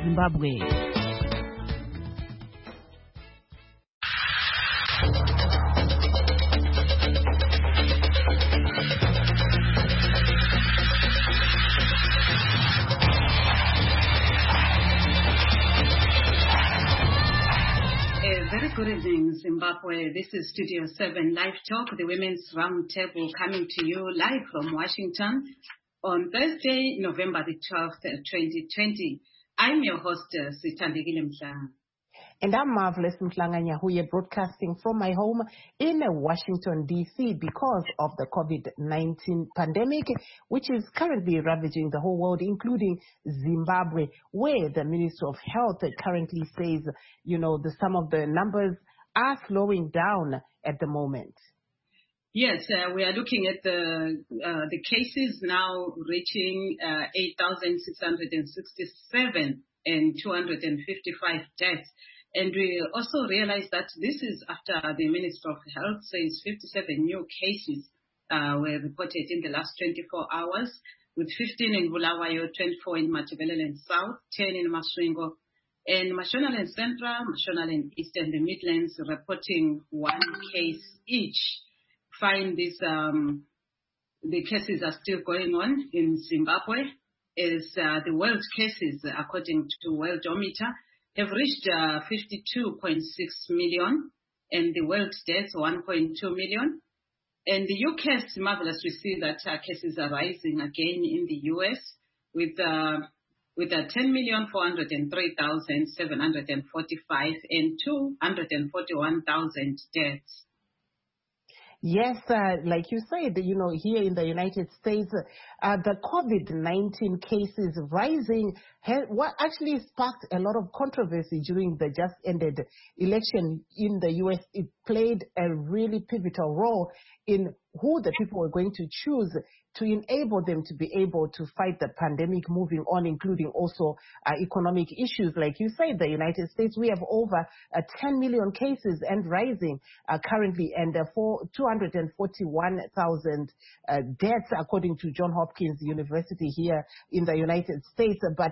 Zimbabwe. Very good evening, Zimbabwe. This is Studio 7 Live Talk, the Women's Roundtable, coming to you live from Washington on Thursday, November the 12th, 2020. I'm your host, Sithandekile Mhlanga. And I'm Marvelous Mhlanga Nyahuye, broadcasting from my home in Washington, D.C. because of the COVID-19 pandemic, which is currently ravaging the whole world, including Zimbabwe, where the Minister of Health currently says, some of the numbers are slowing down at the moment. Yes, we are looking at the cases now reaching 8,667 and 255 deaths. And we also realize that this is after the Minister of Health says 57 new cases were reported in the last 24 hours, with 15 in Bulawayo, 24 in Matabeleland South, 10 in Masvingo, and Mashonaland Central, Mashonaland East, and the Midlands reporting one case each. Find this, the cases are still going on in Zimbabwe, as the world cases, according to Worldometer, have reached 52.6 million, and the world deaths 1.2 million. And the UK is marvelous. We see that cases are rising again in the US with 10,403,745 and 241,000 deaths. Yes, like you said, here in the United States, the COVID-19 cases rising, what actually sparked a lot of controversy during the just ended election in the U.S. It played a really pivotal role in who the people were going to choose to enable them to be able to fight the pandemic moving on, including also economic issues. Like you said, the United States, we have over 10 million cases and rising currently, and 241,000 deaths, according to Johns Hopkins University here in the United States. But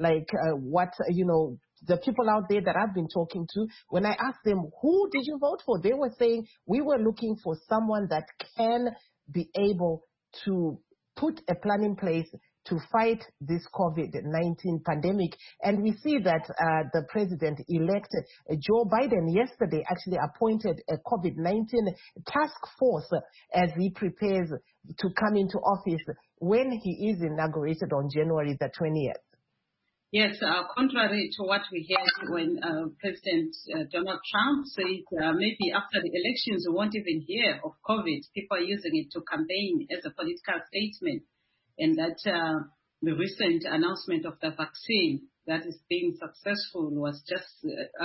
the people out there that I've been talking to, when I asked them, who did you vote for? They were saying, we were looking for someone that can be able to put a plan in place to fight this COVID-19 pandemic. And we see that the president-elect Joe Biden yesterday actually appointed a COVID-19 task force as he prepares to come into office when he is inaugurated on January the 20th. Yes, contrary to what we heard when President Donald Trump said maybe after the elections we won't even hear of COVID. People are using it to campaign as a political statement. And that the recent announcement of the vaccine that is being successful was just,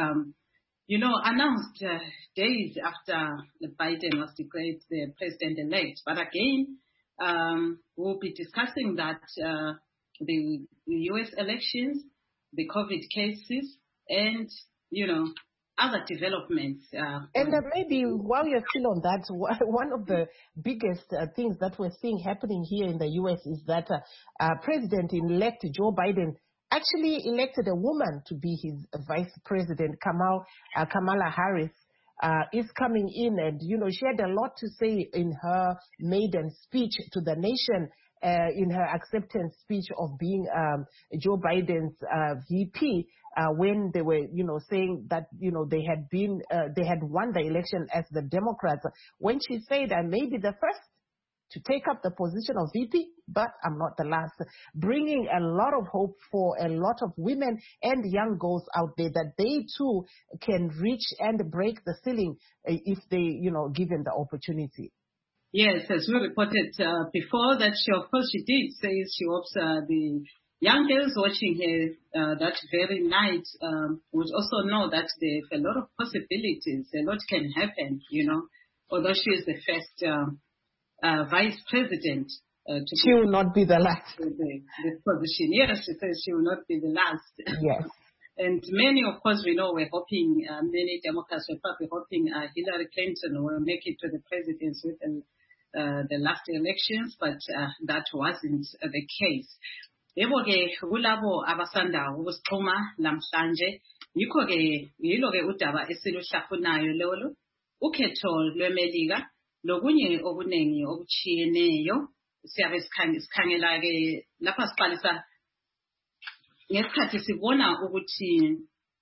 announced days after Biden was declared the president-elect. But again, we'll be discussing that the U.S. elections, the COVID cases, and, other developments. And maybe while you're still on that, one of the biggest things that we're seeing happening here in the U.S. is that President-elect Joe Biden actually elected a woman to be his vice president. Kamala Harris is coming in, and, she had a lot to say in her maiden speech to the nation, in her acceptance speech of being Joe Biden's VP, when they were, saying that, they had won the election as the Democrats. When she said, I may be the first to take up the position of VP, but I'm not the last, bringing a lot of hope for a lot of women and young girls out there that they too can reach and break the ceiling if they, given the opportunity. Yes, as we reported before, that she did say she hopes the young girls watching her that very night would also know that there's a lot of possibilities, a lot can happen, although she is the first vice president. She will not be the last. This position. Yes, she says she will not be the last. Yes. And many, of course, we know we're hoping, many Democrats were probably hoping Hillary Clinton will make it to the presidency with the last elections, but that wasn't the case. Yebo-ke kulabo abasanda ukusixhuma namhlanje yilo-ke udaba esiluhlafunayo lolo, ukhetho lweMelika lokunye okuningi okuchiyeneyo. Siyabe sikhangela-ke lapha siqalisa ngesikhathi sibona ukuthi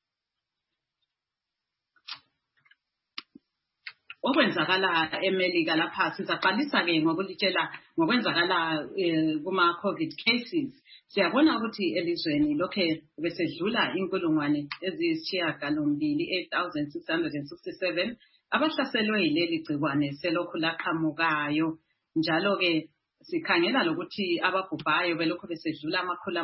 okwenzakala eMelika lapha. Sizaqalisa-ke ngokulitshela ngokwenzakala kuma-COVID cases. Siyabona ukuthi elizweni lokhe besedlula inkulungwane eziyisishiyagalombili 8,667 abahlaselwe yileli gciwane selokhu laqhamukayo. Njalo-ke sikhangela lokuthi ababhubhayo belokhu besedlula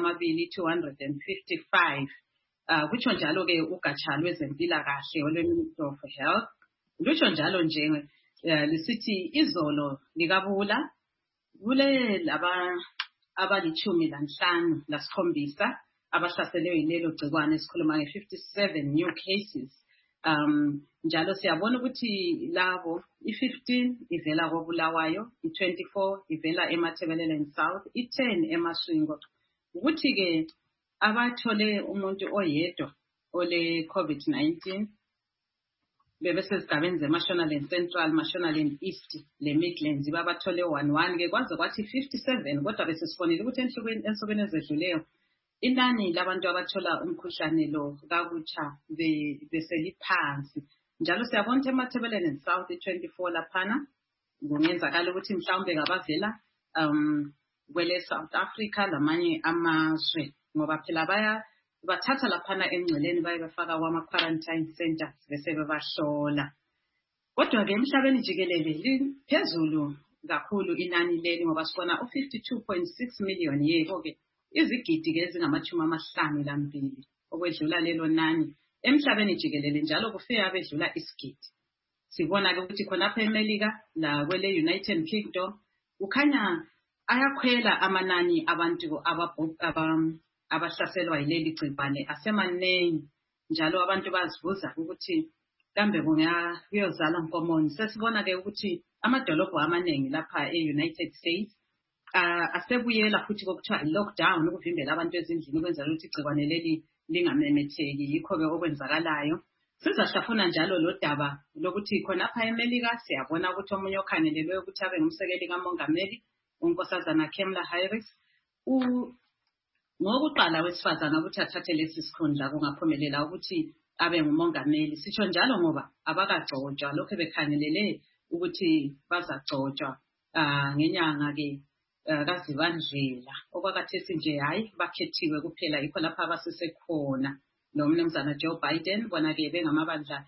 255. Kutsho njalo-ke ugatsha lwezempilakahle olwe-Ministry of Health lutsho njalo nje lisithi izolo likabula kule abali-17 abahlaselwe yilelo gciwane. Sikhuluma nge-57 new cases. Njalo siyabona ukuthi labo i-15 ivela koBulawayo, i-24 ivela eMatabeleland South, i-10 eMasvingo. Ukuthi-ke abathole umuntu oyedwa ole COVID-19 bebesezigabeni zeMashonaland Central, Mashonaland East le Midlands babathole 11 kwaze kwathi 57, kodwa bese sifonile ukuthi ensukwini ezedluleyo inani labantu abathola umkhuhlane lo kakutsha beseliphansi. Njalo siyabona ukuthi eMatabeleland South 24 laphana kungenzakala ukuthi mhlawumbe ngabavela kwele South Africa lamanye amazwe, ngoba phela bathatha laphana emngceleni baye bafaka kwama-quarantine centers bese bebahlola. Kodwa-ke emhlabeni jikelele liphezulu kakhulu inani leli, ngoba sibona u-52.6 million. Yebo-ke izigidi-ke ezingama-52 okwedlula lelo nani emhlabeni jikelele, njalo kufika abedlula isigidi. Sibona-ke ukuthi khonapha eMelika la kwele United Kingdom kukhanya ayakhwela amanani abantu abahlaselwa yileli gciwane asemaningi. Njalo abantu bazibuza ukuthi kambe kuyozala nkomoni. Sesibona-ke ukuthi amadolobho amaningi lapha e-United States asebuyela futhi kokuthiwa i-lockdown, ukuvimbela abantu ezindlini ukwenzela ukuthi igciwane leli lingamemetheki. Yikho-ke okwenzakalayo. Sizahlafuna njalo lo daba lokuthi khonapha eMelika siyabona ukuthi omunye okhangelelwe ukuthi abe ngumsekeli kamongameli, unkosazana Kamala Harris, ngokuqala wesifazana ukuthi athathe lesi sikhundla kungaphumelela ukuthi abe ngumongameli. Sisho njalo ngoba abakagcotshwa, lokho bekhangelele ukuthi bazagcotshwa ngenyanga-ke kaZibandlela. Okwakhathesi nje hayi bakhethiwe kuphela, yikho lapha abasesekhona lo mnumzana Joe Biden. Bona-ke bengamabandla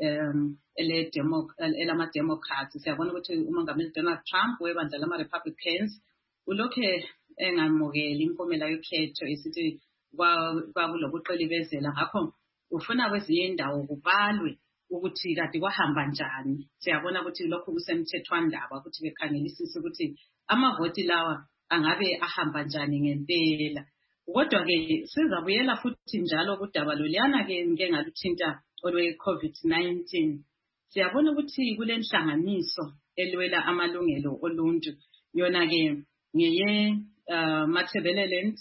elama-Democrats. Siyabona ukuthi umongameli Donald Trump webandla lama-Republicans ulokhe engamukeli impumela yokhetho, isithi kwakulokuqilibezela. Ngakho ufuna kwezinye indawo kubalwe ukuthi kade kwahamba njani. Siyabona ukuthi lokhu kusemthethwandaba ukuthi bekhangelisise ukuthi amavoti lawa angabe ahamba njani ngempela. Kodwa-ke sizabuyela futhi njalo kudaba loliyana-ke ngike ngaluthinta olwe-COVID-19. Siyabona ukuthi kule nhlanganiso elwela amalungelo oluntu, yona-ke ngeye Matabeleland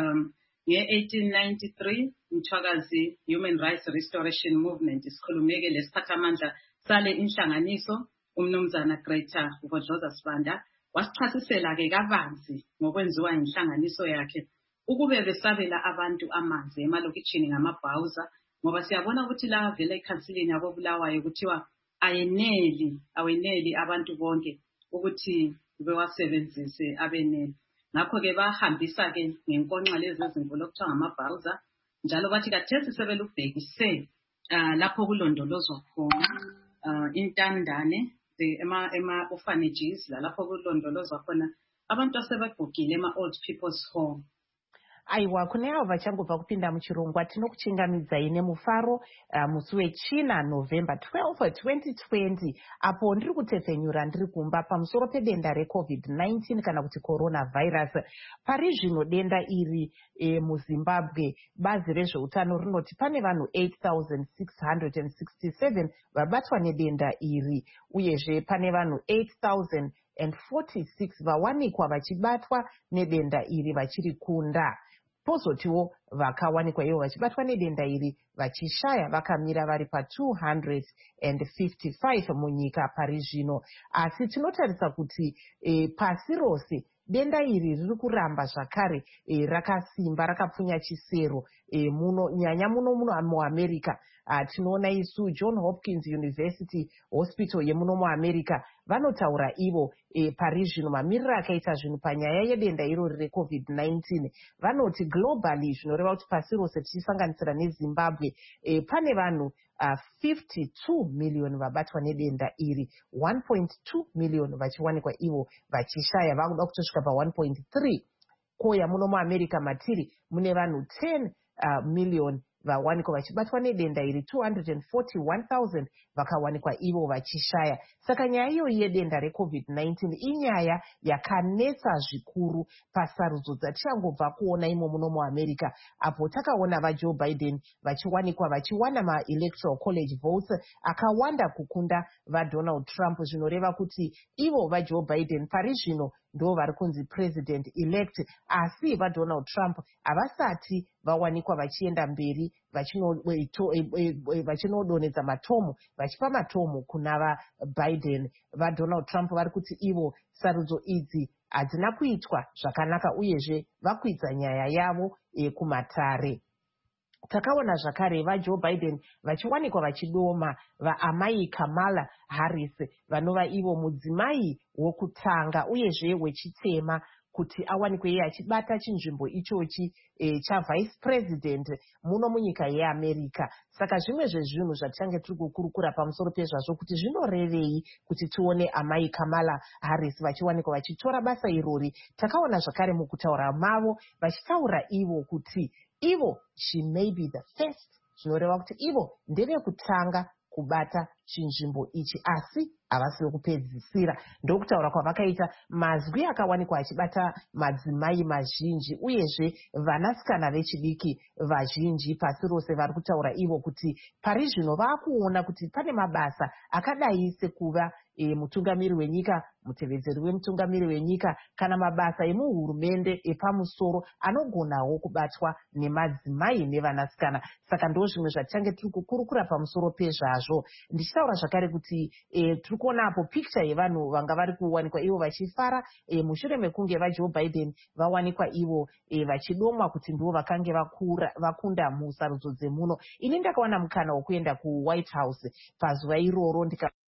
nge-1893 Mthwakazi Human Rights Restoration Movement. Sikhulumeke lesiphathamandla sale inhlanganiso umnumzana Greta Vodloza Sibanda wasichasisela-ke kabanzi ngokwenziwa inhlanganiso yakhe ukube besabela abantu amanzi emalokitshini ngamabhawuza, ngoba siyabona ukuthi la vele ekhansilini yakoBulawayo kuthiwa aweneli abantu bonke ukuthi bewasebenzise abenele. Ngakho-ke bahambisa-ke ngenkonxa lezi ezinkulu okuthiwa ngamabhawuza, njalo bathi kathesi sebelubhekise lapho kulondolozwa khona intandane ema-orphanages, lapho kulondolozwa khona abantu asebegugile ema-old people's home. Aiwa, kune avo vachangobva kupinda muchirongwa tinokuchingamidzai nemufaro musi wechina November 12, 2020 apo ndiri kutepfenyura ndiri kumba pamusoro pedenda reCovid-19 kana kuti coronavirus. Pari zvino denda iri muZimbabwe bazi rezveutano rinoti pane vanhu 8,667 vabatwa nedenda iri, uyezve pane vanhu 8,046 vawanikwa vachibatwa nedenda iri vachiri kunda. pozotiwo vakawanikwa ivo vachibatwa nedenda iri vachishaya vakamira vari pa255 munyika pari zvino. Asi tinotarisa kuti pasi rose denda iri riri kuramba zvakare rakasimba rakapfunya chisero nyanya muno muamerica. Tinoona isu John Hopkins University Hospital yemuno muamerica vanotaura ivo pari zvino mamiriro akaita zvinhu panyaya yedenda irori reCovid-19. Vanoti globally, zvinoreva kuti pasi rose tichisanganisira neZimbabwe pane vanhu 52 million vabatwa nedenda iri, 1.2 million vachiwanikwa ivo vachishaya, vakuda kutosvika pa1.3. Koya muno muamerica matiri mune vanhu 10 million vawanikwa vachibatwa nedenda iri, 241,000 vakawanikwa ivo vachishaya. Saka nyaya iyoyi yedenda reCovid-19 inyaya yakanetsa zvikuru pasarudzo dzatichangobva kuona imo muno muamerica, apo takaona vaJoe Biden vachiwana maElectoral College votes akawanda kukunda vaDonald Trump, zvinoreva kuti ivo vaJoe Biden pari zvino ndo vari kunzi president elect, asi vaDonald Trump havasati vawanikwa vachienda mberi vachinodonedza matomu, vachipa matomu kuna vaBiden. VaDonald Trump vari kuti ivo sarudzo idzi hadzina kuitwa zvakanaka, uyezve vakuidza nyaya yavo kumatare. Takaona zvakare vaJoe Biden vachiwanikwa vachidoma vaamai Kamala Harris, vanova ivo mudzimai wokutanga uyezve wechitema kuti awanikwe iye achibata chinzvimbo ichochi chavice president muno munyika yeAmerica. Saka zvimwe zvezvinhu zvatichange tiri kukurukura pamusoro pezvazvo kuti zvinorevei kuti tione amai Kamala Harris vachiwanikwa vachitora basa irori. Takaona zvakare mukutaura mavo vachitaura ivo kuti ivo she may be the first, zvinoreva kuti ivo ndevekutanga kubata chinzvimbo ichi, asi havasi vekupedzisira. Ndokutaura kwavakaita mazwi akawanikwa achibata madzimai mazhinji uyezve vanasikana vechidiki vazhinji pasi rose vari kutaura ivo kuti pari zvino vaakuona kuti pane mabasa akadai sekuva mutungamiri wenyika, mutevedzeri wemutungamiri wenyika, kana mabasa emuhurumende epamusoro anogonawo kubatwa nemadzimai nevanasikana. Saka ndo zvimwe zvatichange tiri kukurukura pamusoro pezvazvo. Ndichitaura zvakare kuti tiri kuonapo picture yevanhu vanga vari kuwanikwa ivo vachifara mushure mekunge vaJoe Biden vawanikwa ivo vachidomwa kuti ndivo vakange vakunda musarudzo dzemuno. Ini ndakawana mukana wokuenda kuWhite House pazuva iroro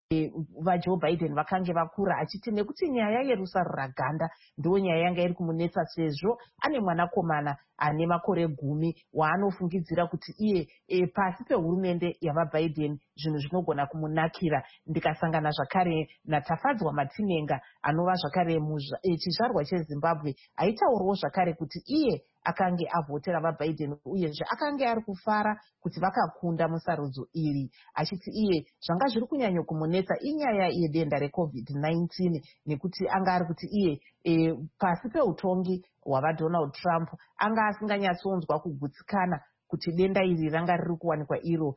vaJoe Biden vakange vakura, achiti nekuti nyaya yerusaro raganda ndo nyaya yanga iri kumunetsa, sezvo ane mwanakomana ane makore 10 waanofungidzira kuti iye pasi pehurumende yavaBiden zvinhu zvinogona kumunakira. Ndikasangana zvakare naTafadzwa Matinenga anova zvakare chizvarwa cheZimbabwe, aitaurawo zvakare kuti iye akange avhotera vaBiden uyezve akange ari kufara kuti vakakunda musarudzo iri, achiti iye zvanga zviri kunyanya kumunetsa inyaya yedenda reCovid-19, nekuti anga ari kuti iye pasi peutongi hwavaDonald Trump anga asinganyatsonzwa kugutsikana kuti denda iri ranga riri kuwanikwa iro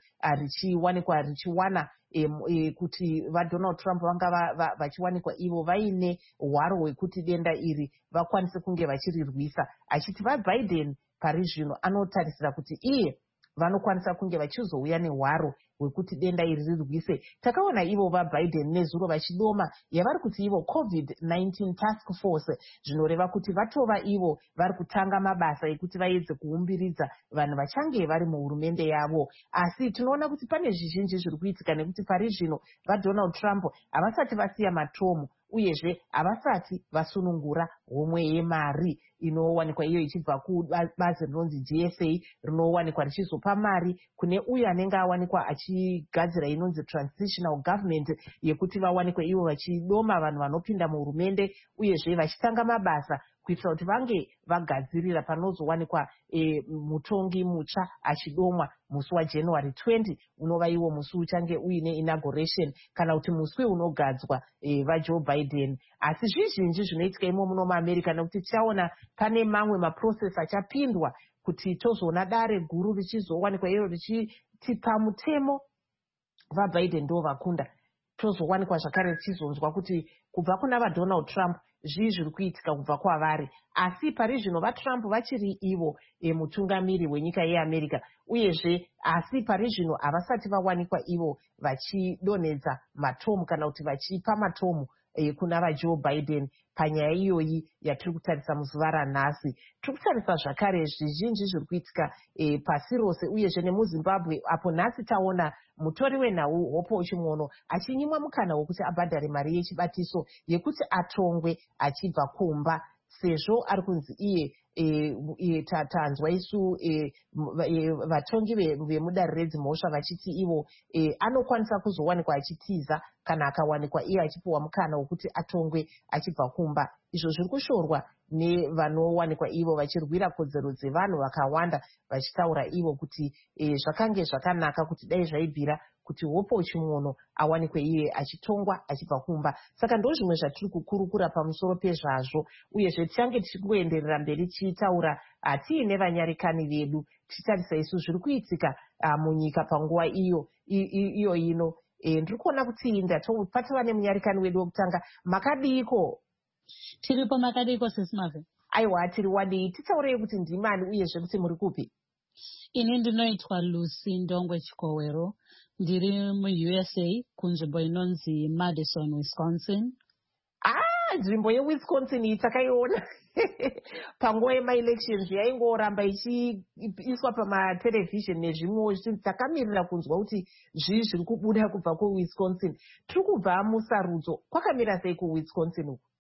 richiwana kuti vaDonald Trump vanga vachiwanikwa ivo vaine hwaro hwekuti denda iri vakwanise kunge vachirirwisa, achiti vaBiden pari zvino anotarisira kuti iye vanokwanisa kunge vachizouya nehwaro hwekuti denda iri rirwise. Takaona ivo vaBiden nezuro vachidoma yavari kuti ivo COVID-19 task force, zvinoreva kuti vatova ivo vari kutanga mabasa ekuti vaedze kuumbiridza vanhu vachange vari muhurumende yavo. Asi tinoona kuti pane zvizhinji zviri kuitika, nekuti pari zvino vaDonald Trump havasati vasiya matomu uyezve havasati vasunungura homwe yemari inowanikwa iyo ichibva kubazi rinonzi GSA rinowanikwa richizopa mari kune uyo anenge awanikwa achigadzira inonzi transitional government, yekuti vawanikwe ivo vachidoma vanhu vanopinda muhurumende uyezve vachitanga mabasa kuitira kuti vange vagadzirira panozowanikwa mutongi mutsva achidomwa musi waJanuary 20 unova iwo musi uchange uine inauguration kana kuti musi unogadzwa vaJoe Biden. Asi zvizhinji zvinoitika imo muno muAmerica, nekuti tichaona pane mamwe maprocess achapindwa kuti tozoona dare guru richizowanikwa iro richitipa mutemo vaBiden ndo vakunda. Tozowanikwa zvakare tichizonzwa kuti kubva kuna vaDonald Trump zvii zviri kuitika kubva kwavari. Asi pari zvino vaTrump vachiri ivo mutungamiri wenyika yeAmerica, uyezve asi pari zvino havasati vawanikwa ivo vachidonhedza matomu kana kuti vachipa matomu kuna vaJoe Biden panyaya iyoyi yatiri kutarisa muzuva ranhasi. Tiri kutarisa zvakare zvizhinji zviri kuitika pasi rose, uyezve nemuZimbabwe apo nhasi taona mutori wenhau Hope Chimwono achinyimwa mukana wekuti abhadhare mari yechibatiso yekuti atongwe achibva kumba, sezvo ari kunzi iye tanzwa isu vatongi vemudare redzimhosva vachiti ivo anokwanisa kuzowanikwa achitiza kana akawanikwa iye achipiwa mukana wekuti atongwe achibva kumba. Izvo zviri kushorwa nevanowanikwa ivo vachirwira kodzero dzevanhu vakawanda, vachitaura ivo kuti zvakange zvakanaka kuti dai zvaibvira kuti Hope Chimwono awanikwe iye achitongwa achibva kumba. Saka ndo zvimwe zvatiri kukurukura pamusoro pezvazvo, uyezve tichange tichikuenderera mberi tichitaura tiine vanyarikani vedu tichitarisa isu zviri kuitika munyika panguva iyo ino. Ndiri kuona kuti ndatopatava nemunyarikani wedu wekutanga. Makadiko? Tiripo makadiko sesimave? Aiwa, tiri wadii. Titaurei kuti ndimani uyezve kuti muri kupi? Ini ndinoitwa Lucy Ndongwe Chikowero. Ndiri muUSA kunzvimbo inonzi Madison, Wisconsin. Nzvimbo yeWisconsin iyi takaiona panguva yemaelections yaingoramba ichiiswa pamaterevhizheni nezvimwewo zvichiti takamirira kunzwa kuti zvii zviri kubuda kubva kuWisconsin. Tiri kubva musarudzo. Kwakamira sei kuWisconsin uku?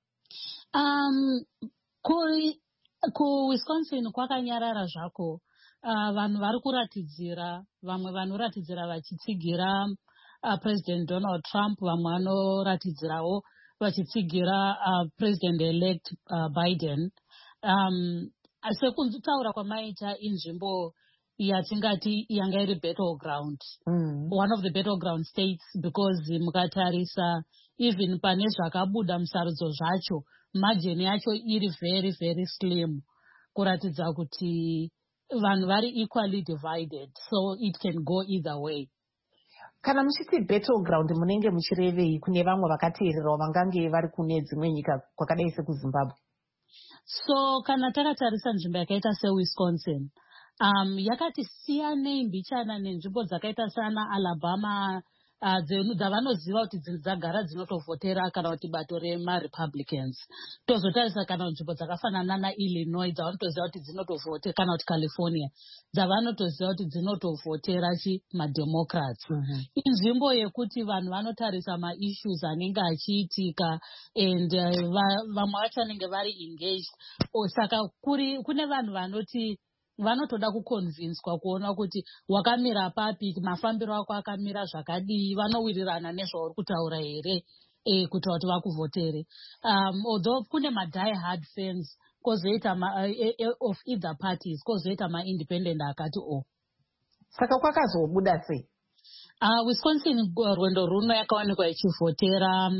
KuWisconsin kwakanyarara zvako. Vanhu vari kuratidzira, vamwe vanoratidzira vachitsigira President Donald Trump, vamwe vanoratidzirawo vachitsigira President-elect Biden. Sekutaura kwamaita inzvimbo yatingati yanga iri battleground, one of the battleground states, because mukatarisa even pane zvakabuda musarudzo zvacho margin yacho iri very very slim, kuratidza kuti vanhu vari equally divided, so it can go either way. Kana muchiti battleground munenge muchirevei kune vamwe vakateererawo vangange vari kune dzimwe nyika kwakadai sekuZimbabwe? So kana takatarisa nzvimbo yakaita seWisconsin, yakati siyanei mbichana nenzvimbo dzakaita sana Alabama, dzavanoziva kuti dzagara dzinotovhotera kana kuti bato remaRepublicans. Tozotarisa kana nzvimbo dzakafanana naIllinois dzavanotoziva kuti dzinotovhotera, kana kuti California dzavanotoziva kuti dzinotovhotera maDemocrats. Inzvimbo yekuti vanhu vanotarisa maissues anenge achiitika and vamwe vacho vanenge vari engaged. Saka kune vanhu vanoti vanotoda kukonvinswa kuona kuti wakamira papi, mafambiro ako akamira zvakadii, vanowirirana nezvauri kutaura here kuti vati vakuvhotere. Although kune die hard fans kozoita of either parties, kozoita independent akati Saka kwakazobuda sei? Wisconsin rwendo runo yakawanikwa ichivhotera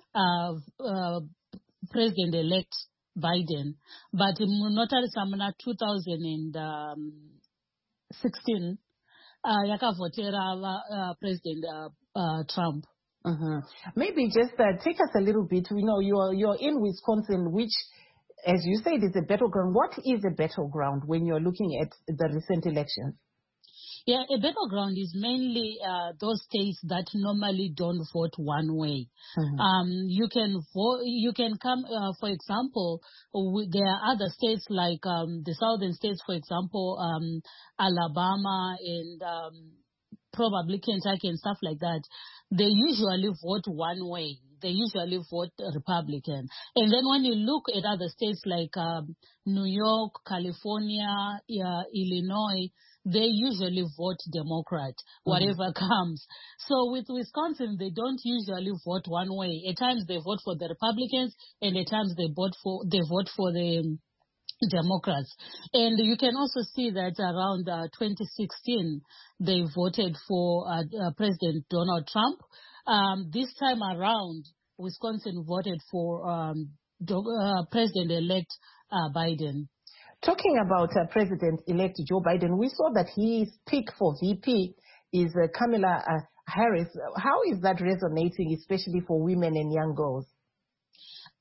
President-elect Biden, but munotarisa muna 2016 yakavhotera President Trump. Maybe just take us a little bit. You know, you're in Wisconsin, which, as you said, is a battleground. What is a battleground when you're looking at the recent elections? Yeah, a battleground is mainly those states that normally don't vote one way. You can vote. You can come, for example, there are other states like the southern states, for example, Alabama and probably Kentucky and stuff like that. They usually vote one way. They usually vote Republican. And then when you look at other states like New York, California, Illinois, they usually vote Democrat, whatever comes. So with Wisconsin, they don't usually vote one way. At times they vote for the Republicans, and at times they vote for the Democrats. And you can also see that around 2016, they voted for President Donald Trump. This time around, Wisconsin voted for President-elect Biden. Talking about President-elect Joe Biden, we saw that his pick for VP is Kamala Harris. How is that resonating, especially for women and young girls?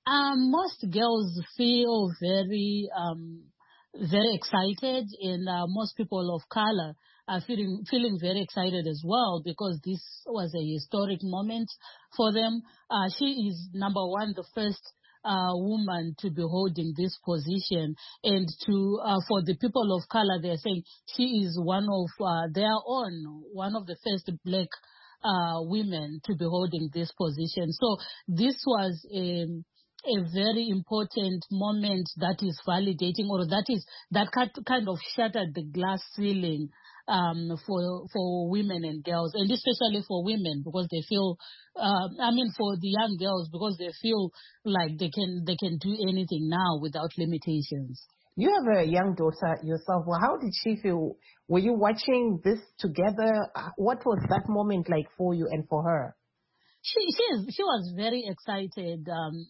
Most girls feel very excited, and most people of color are feeling very excited as well, because this was a historic moment for them. She is, number one, the first woman to be holding this position, and for the people of color, they're saying she is one of one of the first black women to be holding this position. So this was a very important moment that is validating, or that kind of shattered the glass ceiling for women and girls, and especially for women, because they feel, for the young girls, because they feel like they can do anything now without limitations. You have a young daughter yourself. Well, how did she feel? Were you watching this together? What was that moment like for you and for her? She was very excited,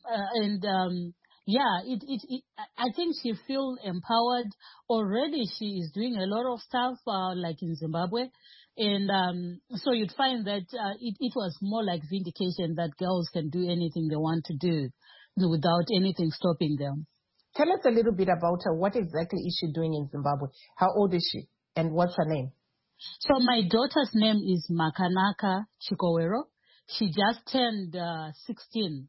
I think she feels empowered already. She is doing a lot of stuff like in Zimbabwe, and so you'd find that it was more like vindication that girls can do anything they want to do without anything stopping them. Tell us a little bit about her. What exactly is she doing in Zimbabwe? How old is she, and what's her name? So my daughter's name is Makanaka Chikowero. She just turned 16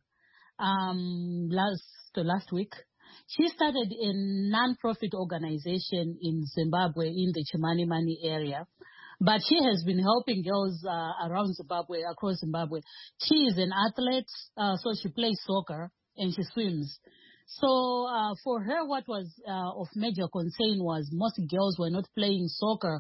last week. She started a non-profit organization in Zimbabwe, in the Chimanimani area. But she has been helping girls around Zimbabwe, across Zimbabwe. She is an athlete, so she plays soccer and she swims. So for her, what was of major concern was most girls were not playing soccer.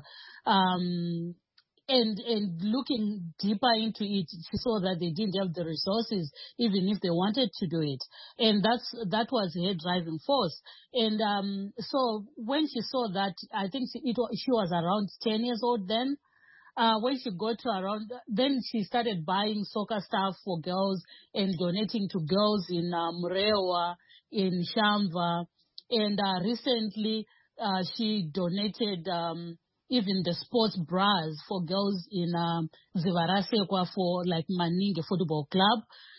And looking deeper into it, she saw that they didn't have the resources, even if they wanted to do it. And that was her driving force. And so when she saw that, I think she was around 10 years old then. When she got to around, then she started buying soccer stuff for girls and donating to girls in Murewa, in Shamva. And recently, she donated even the sports bras for girls in Zivarasekwa for like Maninge Football Club,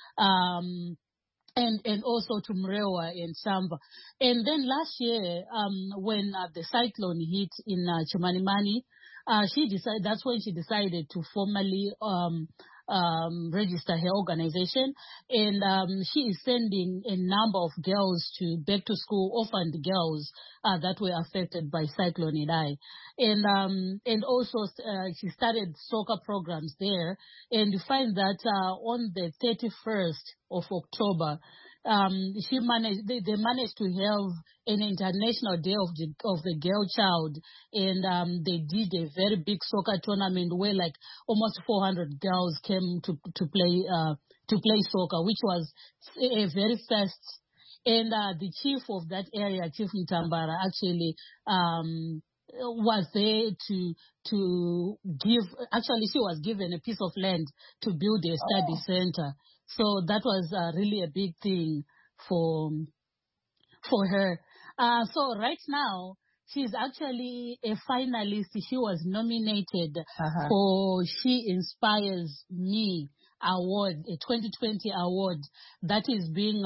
and also to Murewa and Shamva. And then last year, when the cyclone hit in Chimanimani, that's when she decided to formally register her organization, and she is sending a number of girls back to school, orphaned girls that were affected by Cyclone Idai, and also she started soccer programs there, and you find that on the 31st of October. They managed to have an international day of the girl child, and they did a very big soccer tournament where like almost 400 girls came to play soccer, which was a very first. And the chief of that area, Chief Mtambara, actually was there to give. Actually, she was given a piece of land to build a study center. So that was really a big thing for her. So right now, she's actually a finalist. She was nominated for She Inspires Me award, a 2020 award that is being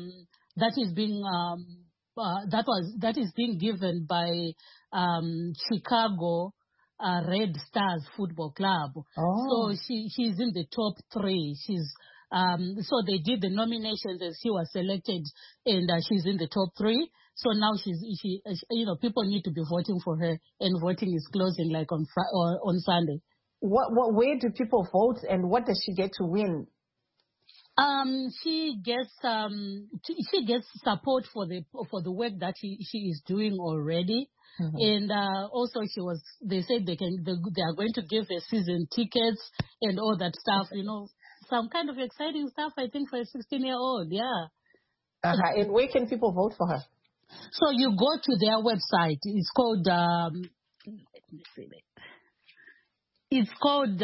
given by Chicago Red Stars Football Club. So she's in the top 3. So they did the nominations and she was selected, and she's in the top 3. So now people need to be voting for her, and voting is closing like on Sunday. Where do people vote, and what does she get to win? She gets support for the work that she is doing already. Mm-hmm. And also they said they are going to give her season tickets and all that stuff, some kind of exciting stuff, I think, for a 16-year-old, yeah. And where can people vote for her? So you go to their website. It's called, let me see it. It's called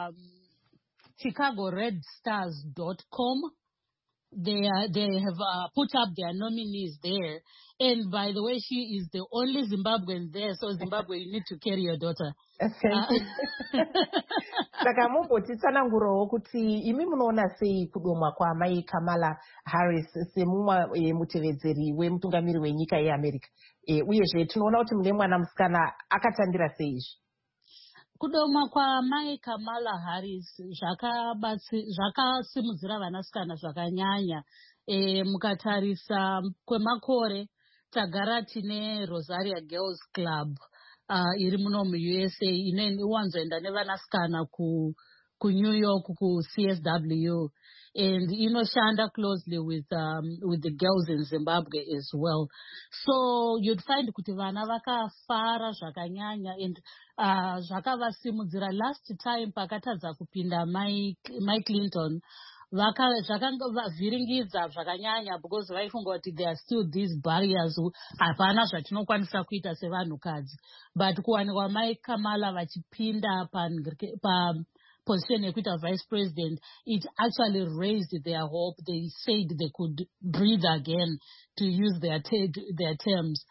ChicagoRedStars.com. They have put up their nominees there. And by the way, she is the only Zimbabwean there. So Zimbabwe, you need to carry your daughter. Thank you. Saka mumbotitsanangurawo kuti imi munoona sei kudomwa kwaamai Kamala Harris semumwe mutevedzeri wemutungamiri wenyika yeAmerica, uyezve tinoona kuti mune mwana musikana akatambira sei izvi? Kudomwa kwaamai Kamala Harris zvakasimudzira vanasikana zvakanyanya. Mukatarisa kwemakore tagara tine Rosaria Girls Club iri muno muUSA inowanzoenda nevanasikana kuNew York kuCSW, and inoshanda closely with the girls in Zimbabwe as well. So you'd find kuti vana vakafara zvakanyanya, and zvakavasimudzira. Last time pakatadza kupinda Mike Clinton zvakavhiringidza zvakanyanya, because vaifunga kuti there are still these barriers, hapana zvatinokwanisa kuita sevanhukadzi. But kuwanikwa Mai Kamala vachipinda position yekuita vice president, it actually raised their hope. They said they could breathe again, to use their terms.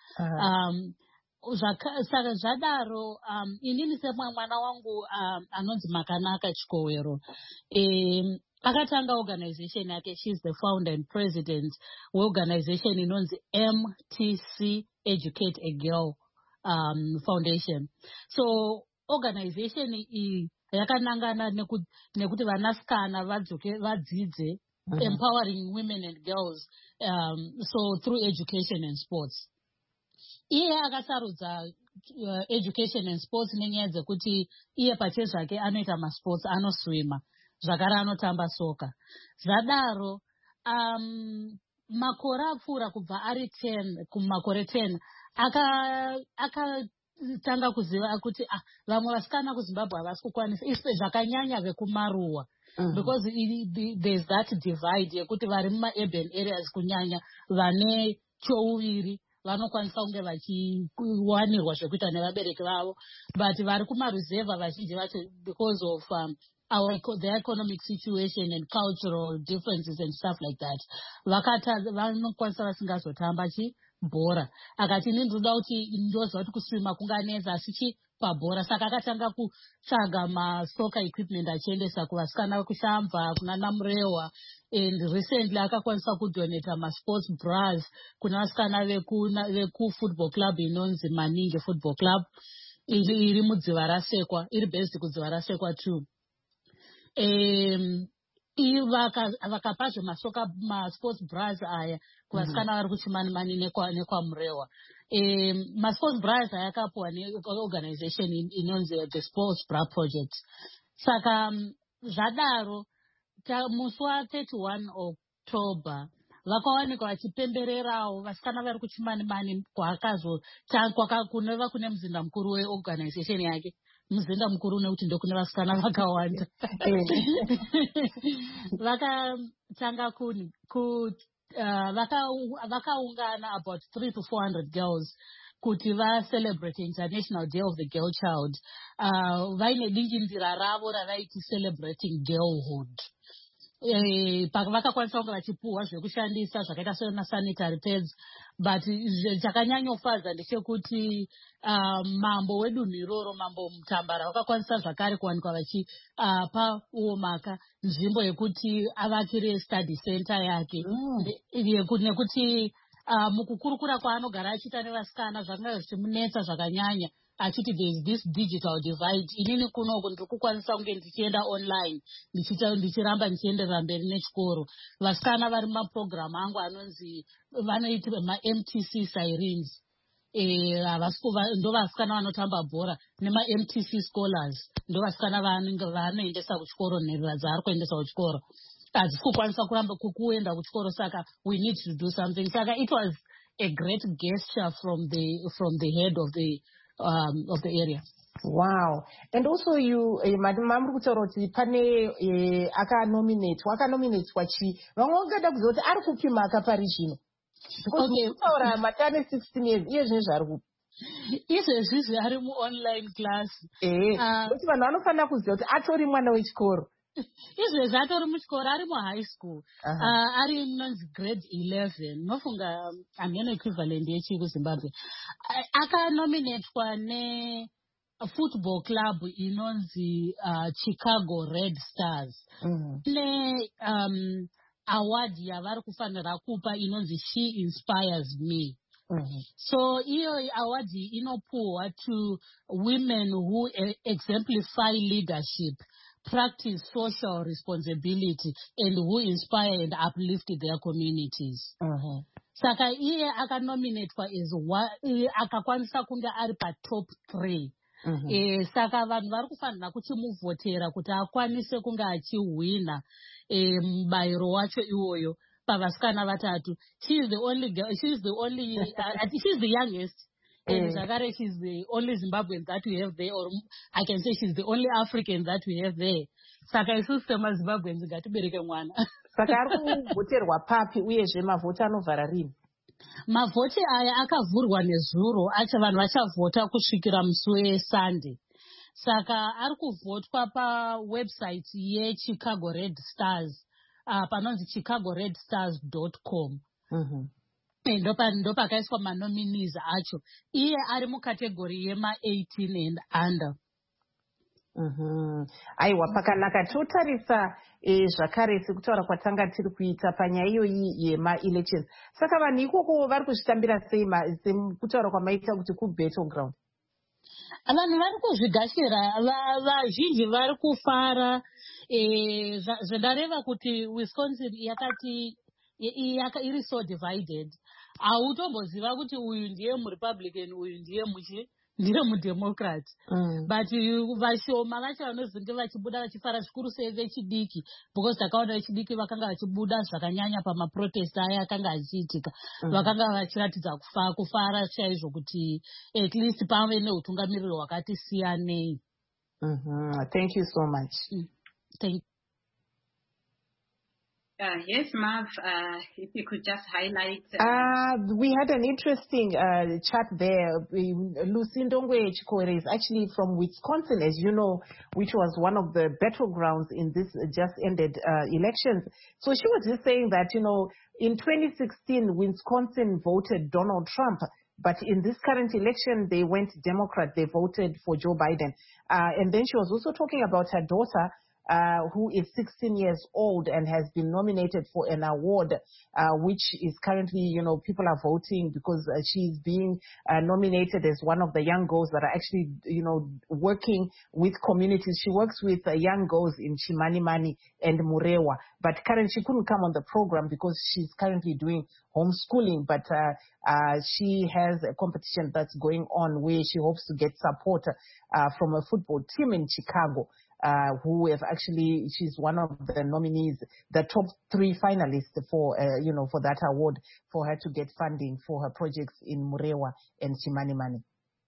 Saka zvadaro, inini semwana wangu anonzi Makanaka Chikowero, akatanga organization yake. She's the founder and president weorganization inonzi MTC Educate a Girl Foundation. So organization iyi yakanangana nekuti vanasikana vadzidze, empowering women and girls, so through education and sports. Iye akasarudza education and sports nenyaya dzekuti iye pache zvake anoita masports, anoswima zvakare anotamba soka. Zvadaro makore apfuura kubva ari 10 kumakore 10 akatanga kuziva kuti vamwe vasikana kuZimbabwe havasi kukwanisa, zvakanyanya vekumaruwa, because there's that divide yekuti vari mumaurban areas kunyanya vane chouviri vanokwanisa kunge vachiwanirwa zvekuita nevabereki vavo, but vari kumaruzevha vazhinji vacho, because of their economic situation and cultural differences and stuff like that, vanokwanisa vasingazotamba bhora. Akati ini ndinoda kuti ndoziva kuti kuswima kunganetsa asi pabhora. Saka akatanga kutsvaga masoka equipment achiendesa kuvasikana kuShamva, kuna Namurewa, and recently akakwanisa kudonata masports bras kuna vasikana vekufootball club inonzi Maningi Football Club iri mudziva rasekwa, iri based kudziva rasekwa too. Vakapazve masports bras aya kuvasikana vari kuChimanimani nekwaMurewa. Masports bras aya akapuwa neorganization inonzi the Sports Bra Project. Saka zvadaro musi wa31 October vakawanikwa vachipembererawo vasikana vari kuChimanimani kunova kune muzinda mukuru weorganization yake. Muzinda mukuru nekuti ndokune vasikana vakawanda. Vakatanga vakaungana about 300 to 400 girls kuti celebrate International Day of the Girl Child. Vaine dingindira ravo ravaiti celebrating girlhood. Vakakwanisa kunge vachipuhwa zvekushandisa zvakaita senasanitary pads, but chakanyanyofadza ndechekuti mambo wedunhu iroro, Mambo Mutambara, vakakwanisa zvakare kuwanikwa vachipa Uomaka nzvimbo yekuti avakire study center yake, nekuti mukukurukura kwaanogara achiita nevasikana zvakanga zvichimunetsa zvakanyanya, achiti there's this digital divide. Inini kunoku ndiri kukwanisa kunge ndichienda online ndichiramba ndichienderera mberi nechikoro. Vasikana vari mumaprogramu angu anonzi vanoiti maMTC Sirens, ndo vasikana vanotamba bhora, nemaMTC Scholars ndo vasikana vanoendesa kuchikoro, nherera dzaari kuendesa kuchikoro. Hadzisi kukwanisa kuramba kuenda kuchikoro, saka we need to do something. Saka it was a great gesture from the head of the area. Wow. And also mamuri kutaura kuti pane akanominatwa vamwe vangada kuziva kuti ari kupimaka pari zvino, because kutaura matane 16 years iye zvine zvaari kupa izvezvizvi ari muonline class. Kuti vanhu vanofanira kuziva kuti atori mwana wechikoro. Izvezvi atori muchikoro, ari muhigh school, ari nonzi grade 11. Nofunga hamene equivalent yechi kuZimbabwe. Akanominatwa football club inonzi Chicago Red Stars. Award yavari kufanira kupa inonzi She Inspires Me. So iyo award inopuhwa to women who exemplify leadership, practice social responsibility, and who inspire and uplift their communities. Saka iye akanominatwa as akakwanisa kunge ari top 3. Saka vanhu vari kufanira kuchimuvhotera kuti akwanise kunge achihwina mubayiro wacho iwoyo pavasikana vatatu. She is the only girl, she is the youngest. And Zakare, she's the only Zimbabwean that we have there, or I can say she's the only African that we have there. Saka isusu semaZimbabweans ngatibereke mwana. Saka ari kuvhoterwa papi uyezve mavhoti anovhara rini? Mavhoti aya akavhurwa nezuro acho vanhu vachavhota kusvikira musi weSunday. Saka ari kuvhotwa pawebsite yeChicago Red Stars, panonzi chicagoredstars.com. Ndo pakaiswa manominees acho. Iye ari mukategori yema-18 and under. Aiwa, pakanaka. Totarisa zvakare sekutaura kwatanga tiri kuita panyaya iyoyi yema-elections. Saka vanhu ikoko vari kuzvitambira sei sekutaura kwamaita kuti kubattleground? Vanhu vari kuzvigashira, vazhinji vari kufara. Zvendareva kuti Wisconsin yakati iri so divided. Hautomboziva kuti uyu ndiye muRepublican, uyu ndiye muDemocrat. But vashoma vacho vanozenge vachibuda vachifara zvikuru sei vechidiki, because takaona vechidiki vakanga vachibuda zvakanyanya pamaprotest aya akanga achiitika. Vakanga vachiratidza kufara chaizvo kuti at least pave neutungamiriri hwakati siyanei. Thank you so much. Thank you. Yes, Mav, if you could just highlight. We had an interesting chat there. Lucy Ndongwe Chikore is actually from Wisconsin, as you know, which was one of the battlegrounds in this just ended elections. So she was just saying that, in 2016, Wisconsin voted Donald Trump. But in this current election, they went Democrat. They voted for Joe Biden. And then she was also talking about her daughter, who is 16 years old and has been nominated for an award, which is currently, people are voting because she's being nominated as one of the young girls that are actually, working with communities. She works with young girls in Chimanimani and Murewa, but currently she couldn't come on the program because she's currently doing homeschooling, but she has a competition that's going on where she hopes to get support from a football team in Chicago. Who have actually, she's one of the nominees, the top 3 finalists for, for that award, for her to get funding for her projects in Murewa and Chimanimani.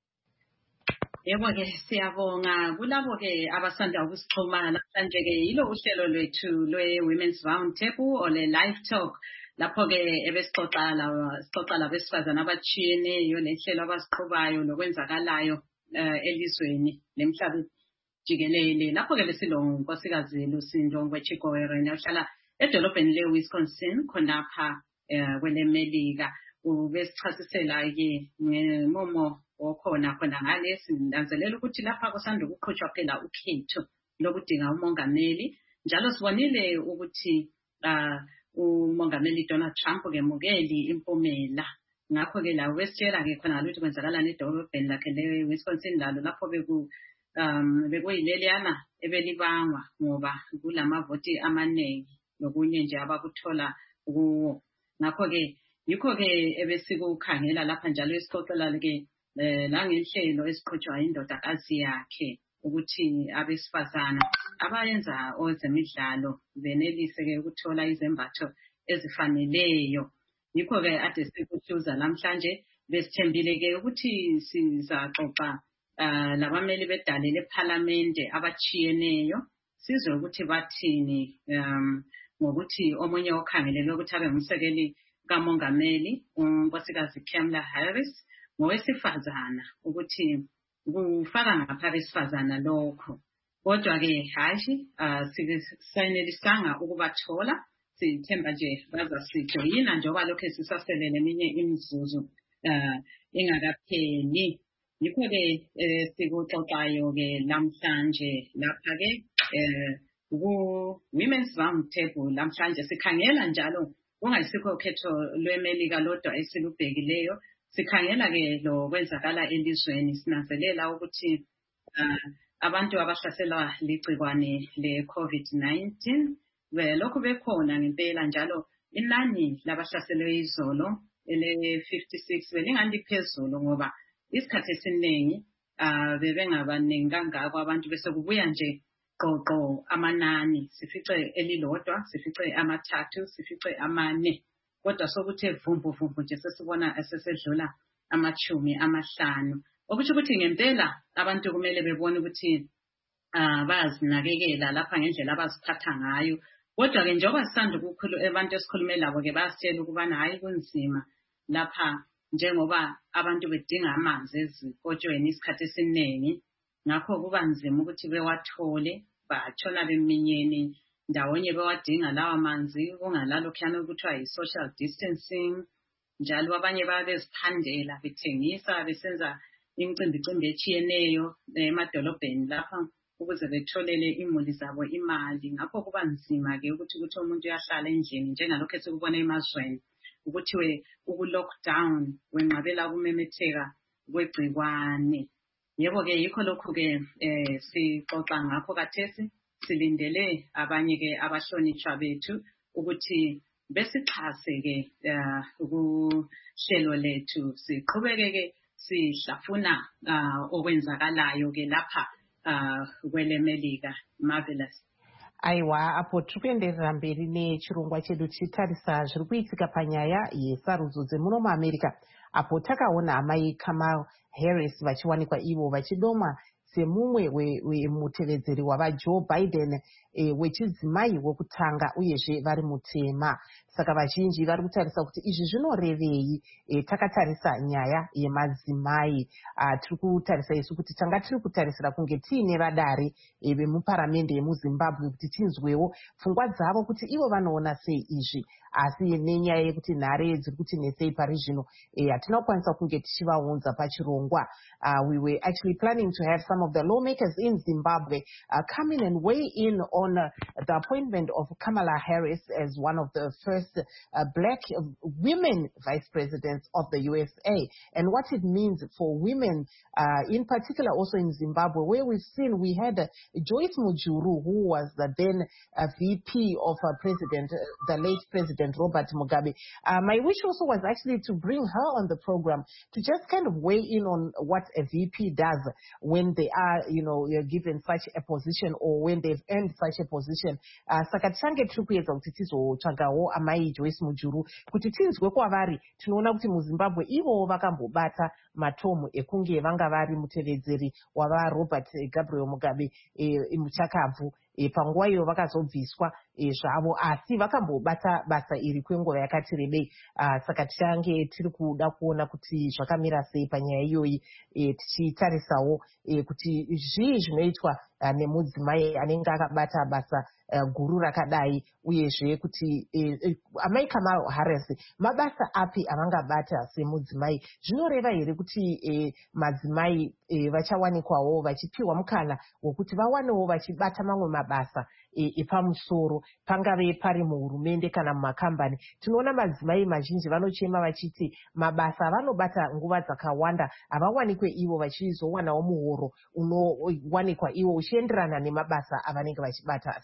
Yebo ke siyabonga kulabo ke abasanda ukusixhuma namhlanje ke yilo uhlelo lwethu lwe-Women's Roundtable or le-Live Talk lapho ke sixoxa labesifazana abatshiyeneyo nehlelo abasiqhubayo nokwenzakalayo elizweni lemhlabeni jikelele. Lapho ke besilo nkosikazi Lucy Ndongwe Chikore ohlala edolobheni le-Wisconsin khonapha kwelemelika. Ubesichasisela ke ngemumo okhona ngale sinanzelela ukuthi lapha kusanda ukuqhutshwa phela ukhetho lokudinga umongameli. Njalo sibonile ukuthi umongameli Donald Trump kemukeli impumela. Ngakho ke la wesitshela ke khona ukuthi kwenzakalani edolobheni lakhe le-Wisconsin lalo lapho bekuyileliyana ebelibangwa ngoba kulamavoti amaningi nokunye nje abakuthola kuwo. Ngakho ke yikho ke ebesikukhangela lapha njalo esixoxela ke langenhlelo esiqhutshwa indodakazi yakhe ukuthi abesifazana abayenza ozemidlalo benelise ke ukuthola izembatho ezifaneleyo. Yikho ke ade sikuhluza namhlanje besithembile ke ukuthi sizaxoxa labameli bedale leParliamente abatshiyeneyo sizwe ukuthi bathini ngokuthi omunye okhangelelwe ukuthi abe ngumsekeli kamongameli unkosikazi Kamala Harris ngowesifazana ukuthi kufaka ngapha abesifazana lokho. Kodwa ke hayi sisayenelisanga ukubathola, sithemba nje bazasijoyina njengoba lokho sisaselele eminye imizuzu ingakapheli. Yikho-ke sikuxoxayo-ke namhlanje lapha-ke ku-Women's Round Table namhlanje sikhangela njalo kungayisikho ukhetho lweMelika lodwa esilubhekileyo. Sikhangela-ke lo kwenzakala elizweni sinanzelela ukuthi abantu abahlaselwa ligcikwane le-COVID-19 lokhu bekhona ngempela njalo inani labahlaselwe izolo ele-56 belingani liphezulu ngoba isikhathi esiningi bebengabaningi kangako abantu bese kubuya nje qoqo amanani sifice elilodwa sifice amathathu sifice amane kodwa sokuthe vumbu nje sesibona esesedlula 50 okusho ukuthi ngempela abantu kumele bebone ukuthi bayazinakekela lapha ngendlela abaziphatha ngayo kodwa ke njengoba sisanda ukukhulu abantu esikhulume labo ke basitshela ukubana hayi kunzima lapha njengoba abantu bedinga amanzi ezikotshweni isikhathi esiningi ngakho kuba nzima ukuthi bewathole batshona beminyeni ndawonye bewadinga lawa manzi kungalalokhuyana ukuthiwa yi-social distancing njalo abanye babeziphandela bethengisa besenza imicimbi etshiyeneyo emadolobheni lapha ukuze betholele imuli zabo imali ngakho kuba nzima-ke ukuthi umuntu uyahlala endlini njengalokho esikubona emazweni ukuthi uku-lockdown wenqabela ukumemetheka kwegcikwane. Yebo-ke yikho lokhu-ke sixoxa ngakho kathesi silindele abanye-ke abahlonitshwa bethu ukuthi besixhase-ke ukuhlelo lethu siqhubeke-ke sihlafuna okwenzakalayo-ke lapha kweleMelika. Marvelous. Aiwa, apo tikuenderera mberi nechirongwa chedu tichitarisa zviri kuitika panyaya yesarudzo dzemuno muAmerica apo takaona amai Kamala Harris vachiwanikwa ivo vachidomwa semumwe wemutevedzeri wavaJoe Biden wechidzimai wokutanga uyezve vari mutema. Saka vazhinji vari kutarisa kuti izvi zvinorevei. Takatarisa nyaya yemadzimai. Tiri kutarisa isu kuti tanga tiri kutarisira kunge tiine vadare vemuparamende yemuZimbabwe kuti tinzwewo pfungwa dzavo kuti ivo vanoona sei izvi. Asi nenyaya yekuti nhare dziri kuti nesei pari zvino hatina kukwanisa kunge tichivaunza pachirongwa. We were actually planning to have some of the lawmakers in Zimbabwe come in and weigh in on the appointment of Kamala Harris as one of the first black women vice presidents of the USA, and what it means for women, in particular also in Zimbabwe, where we had Joyce Mujuru, who was the then VP of the late President Robert Mugabe. My wish also was actually to bring her on the program to just kind of weigh in on what a VP does when they are, given such a position or when they've earned such a position. Saka tichange tiri kuedza kuti tizotsvagawo amai Joyce Mujuru kuti tinzwe kwavari. Tinoona kuti muZimbabwe ivo vakambobata matomu ekunge vanga vari mutevedzeri wava Robert Gabriel Mugabe muchakabvu. Panguva iyo vakazobviswa zvavo asi vakambobata basa iri kwenguva yakati rebei. Saka tichange tiri kuda kuona kuti zvakamira sei panyaya iyoyi tichitarisawo kuti zvii zvinoitwa nemudzimai anenge akabata basa guru rakadai uyezve kuti amai Kamala Harris mabasa api avangabata semudzimai. Zvinoreva here kuti madzimai vachawanikwawo vachipiwa mukana wokuti vawanewo vachibata mamwe mabasa epamusoro pangave pari muhurumende kana mumakambani. Tinoona madzimai mazhinji vanochema vachiti mabasa avanobata nguva dzakawanda havawanikwe ivo vachizowanawo muhoro unowanikwa ivo uchienderana nemabasa avanenge vachibata.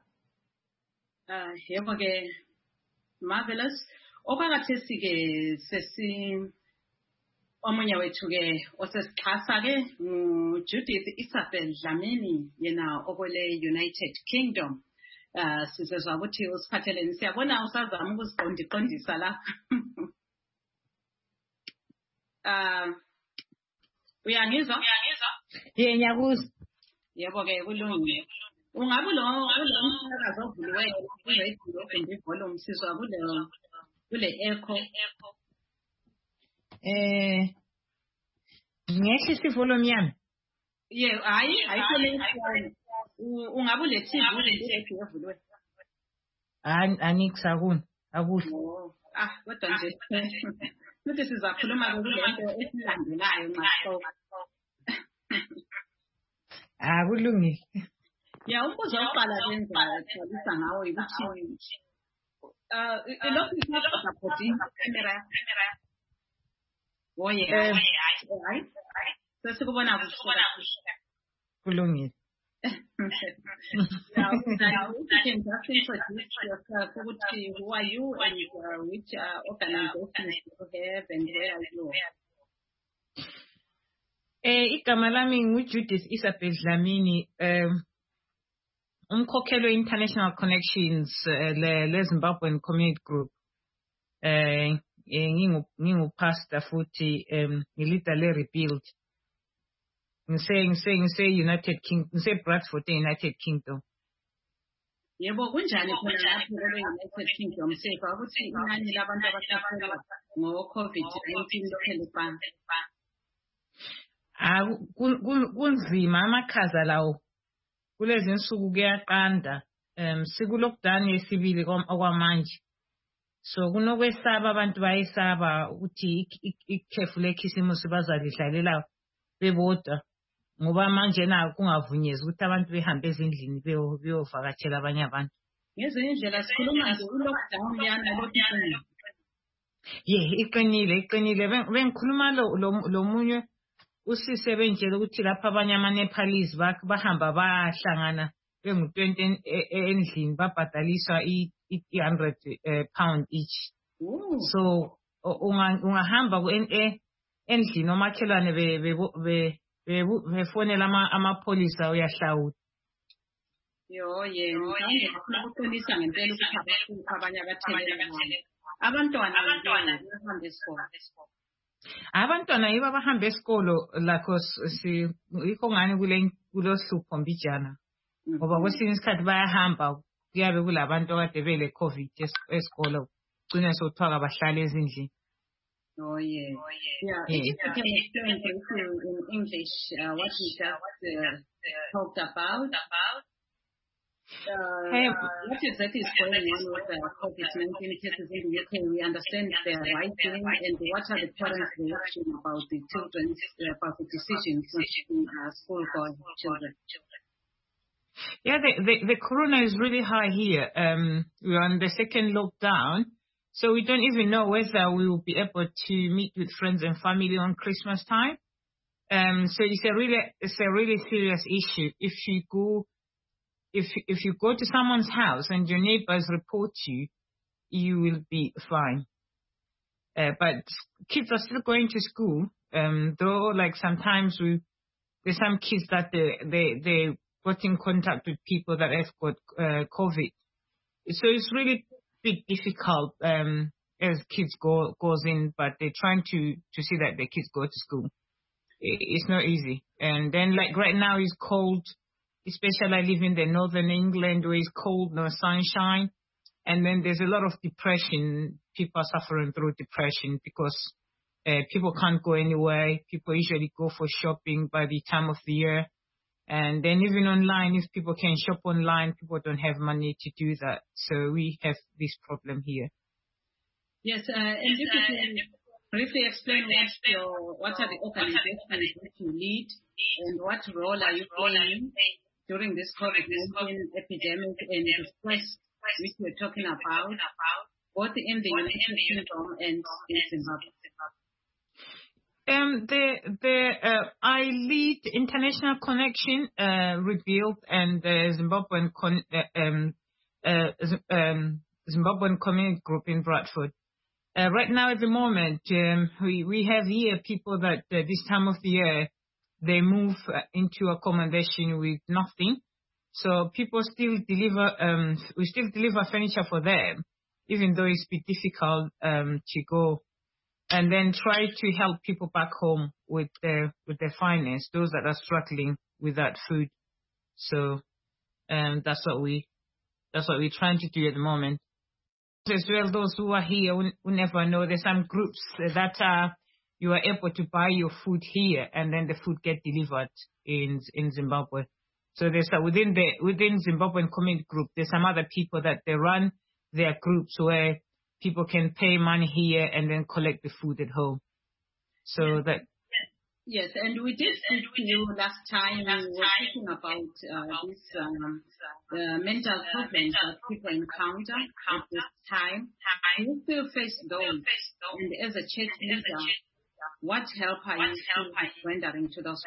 Yebo-ke Marvelous. Okwakathesi-ke omunye wethu-ke osesixhasa-ke Judith Isabel Dlamini yena okwele United Kingdom. Sizezwa ukuthi usiphatheleni, siyabona usazama ukuziqondisa la. Uyangizwa? Ngiyakuzwa. Yebo-ke kulungile. Ungabe lo umsakazo ovuliweyo kwi-radio ofende volume sizwa kule echo. Ngehlisa ivolume yami. Yeah, ayikho le. Ungabe ule TV le evuliwe. Anikusakuni akuhle. Kodwa nje futhi sizakhuluma kule nto esilandelayo nxaxo. Kulungile. Yeah, umbuzo wokuqala ngenzagcwalisa ngawo ukuthi lokhu isapoti camera. Oh yeah. Hayi. Sesikubona kuhle. Kulungile. Now, if you can just introduce yourself, who are you and which organizations you have and where are you? Igama lami nguJudith Isabel Dlamini, umkhokheli we-International Connections le Zimbabwean Community Group. Ngingupastor futhi ngilida le Rebuild. Ngise United Kingdom, ngise Bradford United Kingdom. Yebo kunjani khona lapho United Kingdom sefa ukuthi inani labantu abasaphela ngo-COVID-19 lokhelefana. Kunzima amakhaza lawo kulezi insuku kuyaqanda siku lockdown yesibili okwamanje so kunokwesaba abantu bayesaba ukuthi ikhefu lekhisimusi bazalidlalela bebodwa ngoba manje na kungavunyezwa ukuthi abantu behambe ezindlini beyovakatshela abanye abantu ngezinye indlela sikhuluma nje lockdown yana lokho iqinile bengikhuluma lo munye usise benjela ukuthi lapha abanye ama-Nepalese bahamba bahlangana bengu-20 endlini babhadaliswa i-100 pound each. So ungahamba endlini omakhelwane befonela amapolisa uyahlawula. Ngifuna ukuqinisa ngempela ukuthi abanye abathelela abantwana bahambe esikole. Abantwana yibo abahamba esikolo lakho yikho ngani kulohlupho mbijana ngoba kwesinye isikhathi bayahamba kuyabe kulabantu akade bele COVID esikolo gcina sokuthiwa abahlali ezindlini. Yeah. If you can explain in English what we just talked about. What exactly is going on with the COVID-19 cases in the UK? We understand they are rising, and what are the parents' reaction about the children's about the decisions in school-going children? Yeah, the corona is really high here. We're on the second lockdown, so we don't even know whether we will be able to meet with friends and family on Christmas time. So it's a really serious issue. If you go to someone's house and your neighbors report you will be fine. But kids are still going to school. Though, like sometimes there's some kids that they got in contact with people that have got COVID. So it's really difficult as kids goes in, but they're trying to see that the kids go to school. It's not easy. And then like right now it's cold. Especially I live in the northern England where it's cold, no sunshine. And then there's a lot of depression. People are suffering through depression because people can't go anywhere. People usually go for shopping by the time of the year. And then even online, if people can shop online, people don't have money to do that. So we have this problem here. Yes, and if you can briefly explain what are the organizations that you lead and what role are you playing during this COVID-19 epidemic and the stress which we're talking about, both in the United Kingdom and in Zimbabwe? I lead International Connection, Rebuild, and Zimbabwean Zimbabwean Community Group in Bradford. Right now, at the moment, we have here people that this time of the year they move into accommodation with nothing. So people still deliver. We still deliver furniture for them, even though it's a bit difficult to go. And then try to help people back home with their finance, those that are struggling with that food. So that's what we're trying to do at the moment. As well, those who are here who never know, there's some groups that you are able to buy your food here, and then the food get delivered in Zimbabwe. So there's within Zimbabwean Community Group, there's some other people that they run their groups where people can pay money here and then collect the food at home. So Yes, and we did speak to you last time. We were talking about these mental problems that people encounter at this time. You still face those, and as a church leader, what help are you rendering to those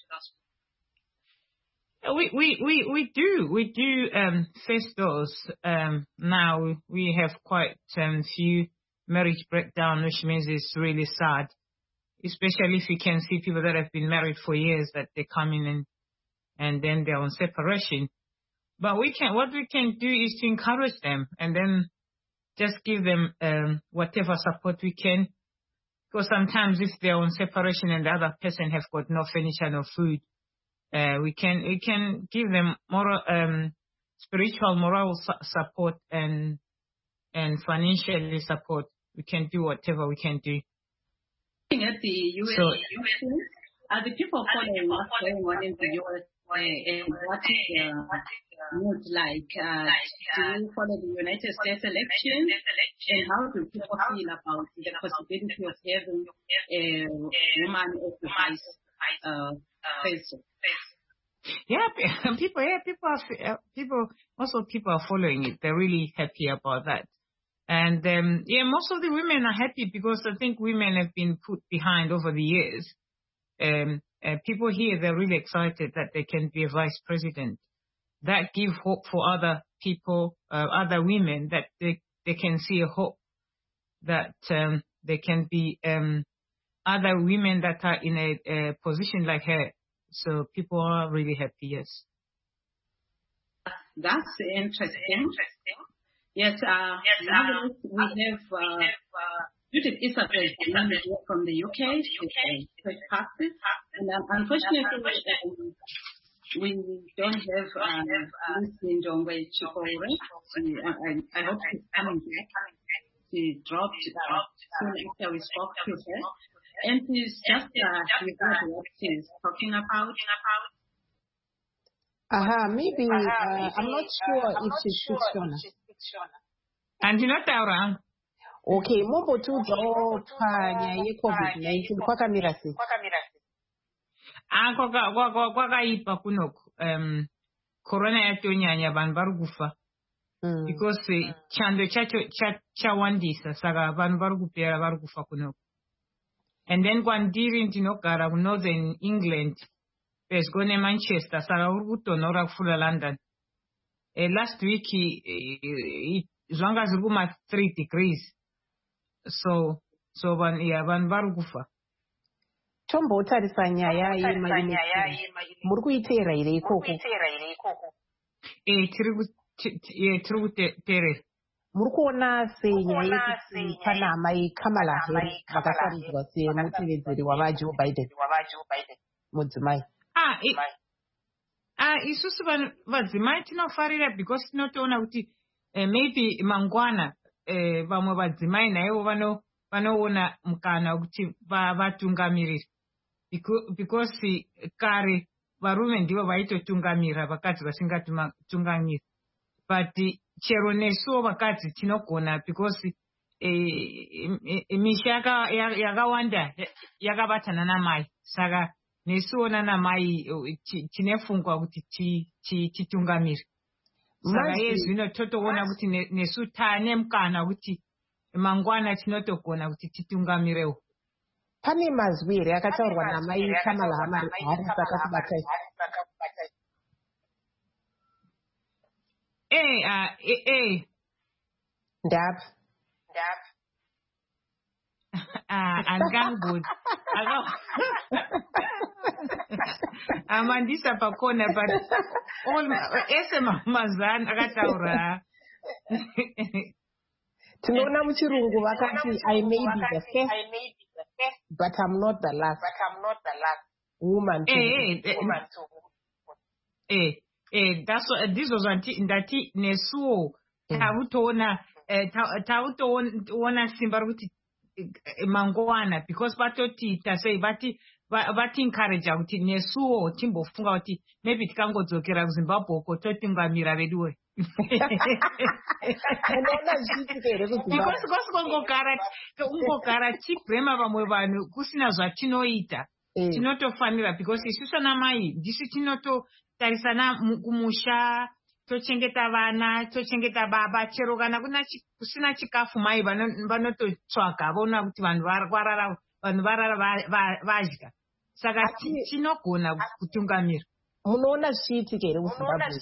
people? We do face those. Now we have quite few marriage breakdown, which means it's really sad. Especially if you can see people that have been married for years, that they come in and then they're on separation. But what we can do is to encourage them and then just give them whatever support we can. Because sometimes if they're on separation and the other person have got no furniture, no food, we can give them moral, spiritual, moral support and financially support. We can do whatever we can do. At the US, are the people following what's going on in the US and what is the mood like? Do you follow the United States elections? And how do people feel about the possibility of having a woman as the vice president? People are following it. They're really happy about that. And most of the women are happy because I think women have been put behind over the years. People here, they're really excited that they can be a vice president. That gives hope for other people, other women, that they can see a hope that there can be other women that are in a position like her. So people are really happy, yes. That's interesting. Yes, we have Judith Isabel from the UK. She's pastor. And unfortunately, we don't have Lucy Ndongwe Chikore. I hope she's coming back. She dropped soon after we spoke to her. And she's just what she's talking about. Maybe, I'm not sure if she should, Shona. And you're not around. Okay, Mobo to draw COVID-19 kwakamira sei. Kwakaipa kunoko. Corona yatonyanya vanhu vari kufa. Because chando chacho chawandisa saka vanhu vari kupera vari kufa kunoko. And then kwandiri ndinogara kuNorthern England. Pedyo neManchester saka uri kutonhora kufura London. Last week zvanga zviri kuma 3 degrees. So vanhu vari kufa. Tombotarisa nyaya yemalimi. Muri kuiteera here ikoko? Tiri kuteerera. Muri kuona sei nyaya yekuti pana amai Kamala Harris vakasaridzwa semutevedzeri wavaJoe Biden mudzimai? Isusu vadzimai tinofarira because tinotoona kuti maybe mangwana vamwe vadzimai naivo vanoona mukana kuti vatungamirire. Because kare varume ndivo vaitotungamira vakadzi vasingatungamiri. But chero nesuwo vakadzi tinogona because misha yakawanda yakabatana namai. Saka nesuwo nanamai tinefungwa kuti titungamire. Saka yezvino totoona kuti nesu taane mukana kuti mangwana tinotogona kuti titungamirewo. Pane mazwi here akataurwa namai Kamala Harris akakubatai? Ndap. Angangudi. Amandisa pakona but ese mazana akataura. Tinoona muchirungu vakati I may be the first, but I'm not the last. Woman that's what this was ndati nesuo tautoona simba kuti mangwana because batoti tasei vati encourage kuti nesuo timbofunga kuti maybe tikangodzokera kuZimbabwe uko totungamira veduwe. Because ungogara chibrema vamwe vanhu kusina zvatinoita tinotofanira because isusu ana mai ndisu tinototarisana kumusha, tochengeta vana, tochengeta baba, chero kana kusina chikafu mai vanototsvaga vaona kuti vanhu varara vadya. Saka tinogona kutungamira. Munoona zvichiitika here muZimbabwe?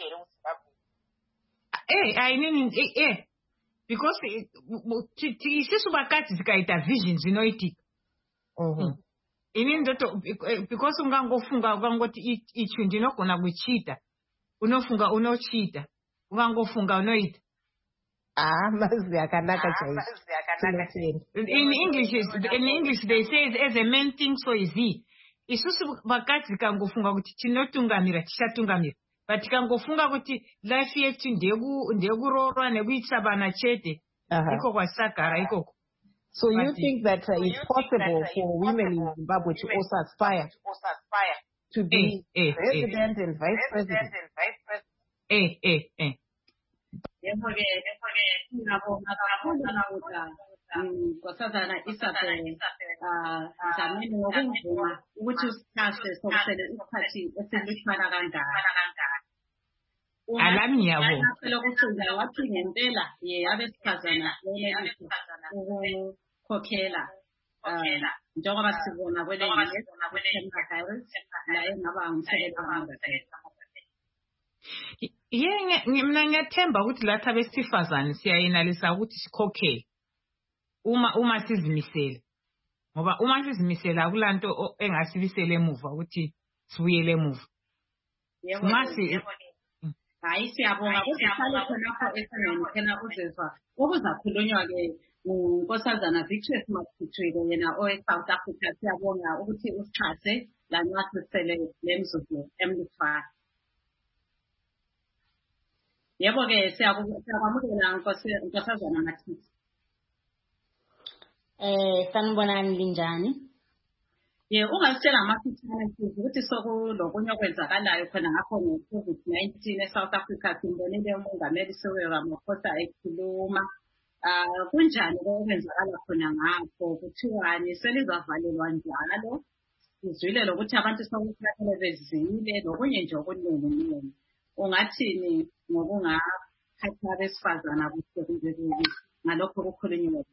Because isusu vakadzi tikaita vision zvinoitika. Inini ndoto because ungangofunga ukangoti ichi ndinogona kuchiita, unofunga unochiita, ungangofunga unoita. Mazi akanaka chaizvo. In English they say as a man thinks so is he. Isusu vakadzi kangofunga kuti tinotungamira tichatungamira. But tikangofunga kuti life yetu ndekuroorwa nekuitisa vana chete, iko kwasagara ikoko. So you think that it's possible for women in Zimbabwe to also aspire to be president and vice president? Nkosazana Isabel Dlamini ngokuvuma ukuthi usithathe sokusele isikhathi esilithwala kanjani. Alami yabo. Lokucula wathi ngempela abesifazana ukukhokhela njengoba sibona kwele la engaba umsebenzi. Mina ngiyathemba ukuthi lathi abesifazane siyayenalisa ukuthi sikhokhele uma sizimisele, ngoba uma sizimisele akulanto engasibisele emuva ukuthi sibuyele emuva. Hayi siyabonga ukuthi sihlale khonapho esimeni phela uzezwa okuzakhulunywa-ke unkosazana Victory Mapitshile yena owe-South Africa. Siyabonga ukuthi usixhase lanxa sisele le mzuzu emlufana. Yebo-ke siyakwamukela nkosazana Mathithi. Sanibonani linjani? Ungasitshela amafitshane futhi ukuthi sokulokunye okwenzakalayo khona ngakho nge-COVID-19 eSouth Africa. Simbonile umongameli Cyril Ramaphosa ekhuluma. Kunjani okwenzakala khona ngakho? Kuthiwani selizavalelwa njalo? Sizwile lokuthi abantu sokufanele bezile lokunye nje okuningi. Ungathini ngokungaphatha abesifazana kuhle ngalokho kukhulunywa?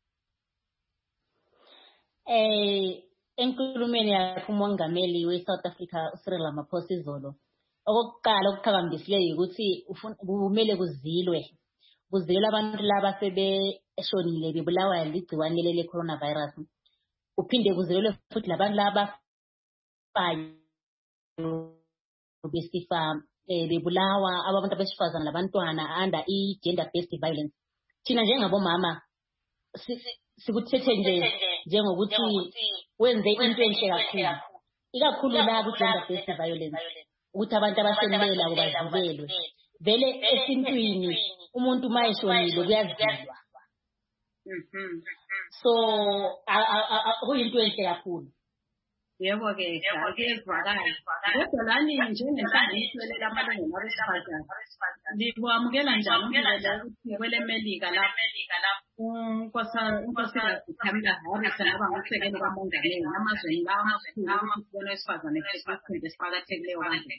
Enkulumeni yakhe umongameli we-South Africa uCyril Ramaphosa izolo, okokuqala okuqhakambisileyo ukuthi kumele kuzilwe abantu laba sebeshonile bebulawa ligciwane leli coronavirus. Kuphinde kuzilwe futhi labantu laba besifa bebulawa abantu besifazana labantwana under i-gender based violence. Thina njengabomama sikuthethe njengokuthi wenze into enhle kakhulu, ikakhulu la ku-gender based violence, ukuthi abantu abasemlela bazilelwe. Vele esintwini umuntu uma eshonile kuyazilwa. So kuyinto enhle kakhulu. Yebo-ke kuyezwakala. Kodwa lani njengenhlanganiso lamalungelo abesifazane likwamukela njani ukuthi kwele Melika lapho unkosikazi Kamala Harris aba ngumsekeli kamongameli namazweni lawo amakhulu ukuthi kubona wesifazane esikhundleni esiqakathekileyo kanje?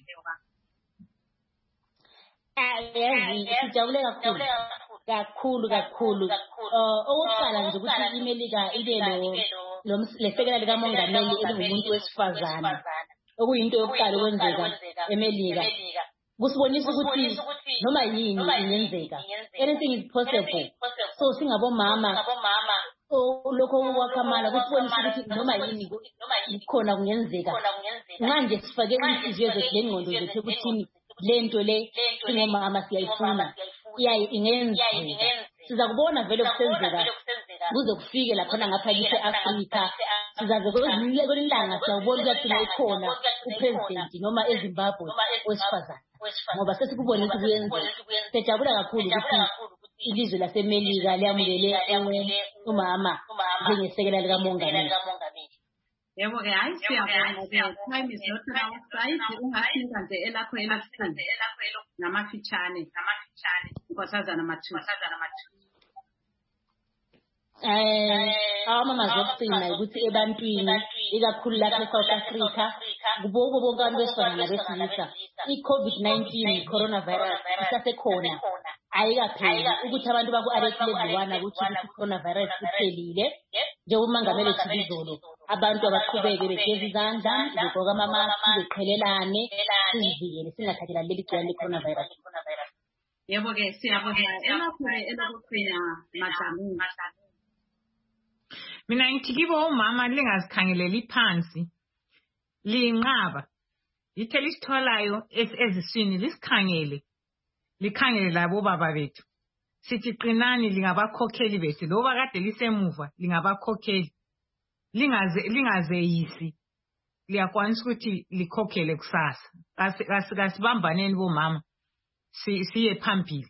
Sijabule kakhulu. Okokuqala nje ukuthi iMelika ibe lesekela likamongameli elingumuntu wesifazane, okuyinto yokuqala okwenzeka eMelika. Kusibonisa ukuthi noma yini ingenzeka, anything is possible. So singabomama lokho kwaKamala kusibonisa ukuthi noma yini ikhona kungenzeka. Manje sifake inhliziyo zethu lengqondo zethu ekuthini lento le singomama siyayifuna ingenzeka. Siza kubona vele kusenzeka kuze kufike laphana ngapha kithi eAfrika. Sizaze kwelinye ilanga siyawubona ukuthi ukhona upresident noma eZimbabwe wesifazane, ngoba sesikubona ukuthi kuyenzeka. Sijabula kakhulu ukuthi ilizwe laseMelika liyamukele umama njengesekela likamongameli. Yebo-ke hayi siyabonga-ke, time is not on our side. Ungasinika nje elakho elesikhulu namafitshane nkosazana Mathithi. Awamama zokugcina ukuthi ebantwini ikakhulu lapha eSouth Africa kubonke bonke abantu besifazana nabesilisa i-COVID-19 coronavirus isasekhona ayikapheli ukuthi abantu baku-alert level 1 ukuthi i-coronavirus iphelile njengoba uMongameli ethile izolo abantu abaqhubeke begeza izandla begqoka amamaski beqhelelane sizivikele singathathelani leli gciwane le-coronavirus. Yebo-ke siyabona elapho-ke elokugcina Madlamini. Mina ngithi kibo umama lingazikhangeleli phansi linqaba ithele isitholayo eziswini lisikhangele likhangele labo baba bethu sithi qinani lingabakhokheli bethu loba kade lisemuva lingabakhokheli lingazeyisi liyakwanisa ukuthi likhokhele kusasa kasibambaneni bomama siye phambili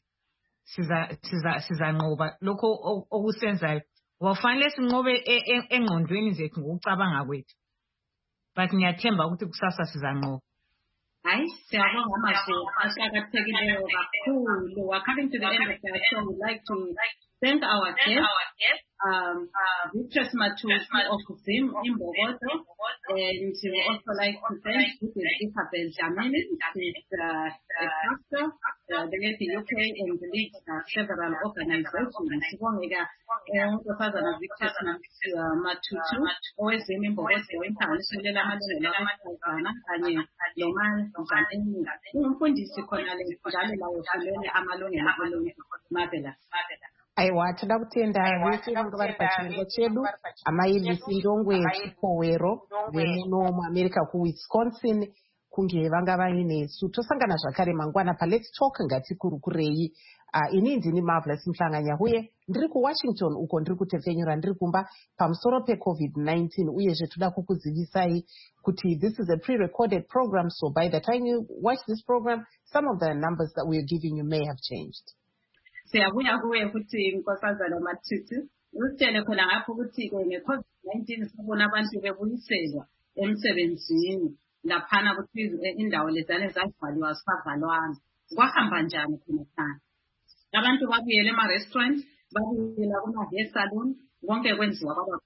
sizanqoba lokho okusenzayo wafanele sinqobe engqondweni zethu ngokucabanga kwethu but ngiyathemba ukuthi kusasa sizanqoba. Hayi siyabonga amazwi aqhakathekileyo kakhulu. We're coming to the end of the show. We'd like to thank our guest, Beatrice Matusi of Zim in Bogoto, and we also like to thank Isabel Dlamini, she's a pastor, the UK and leads several organizations. Umfazana Beatrice Matusi, owezim in Bogoto, international amalungelo abesifazana kanye nomali Dlamini. Umfundisi khona le njalo lawo fulele amalungelo Marvelous. Aiwa toda kutenda vese vanenge vari pachirongwa chedu amailisi ndongwe chipowero vemuno muamerica kuwisconsin kunge vanga vainesu tosangana zvakare mangwana paLet's Talk ngatikurukurei. Ini ndini Marvelous Mhlanganya uye ndiri kuWashington uko ndiri kutepfenyura ndiri kumba pamusoro peCovid-19 uyezve toda kukuzivisai kuti this is a pre-recorded program, so by the time you watch this program some of the numbers that we are giving you may have changed. Siyabuya kuwe ukuthi inkosazana Matusi usitshele khona ngapho ukuthi nge-COVID-19 sibona abantu bebuyiselwa emsebenzini laphana ukuthi indawo lezane zavaliwa zisavalwanga kwahamba njani khona khona abantu babuyela ema-restaurant babuyela kuma-hair salon konke kwenziwa kwaba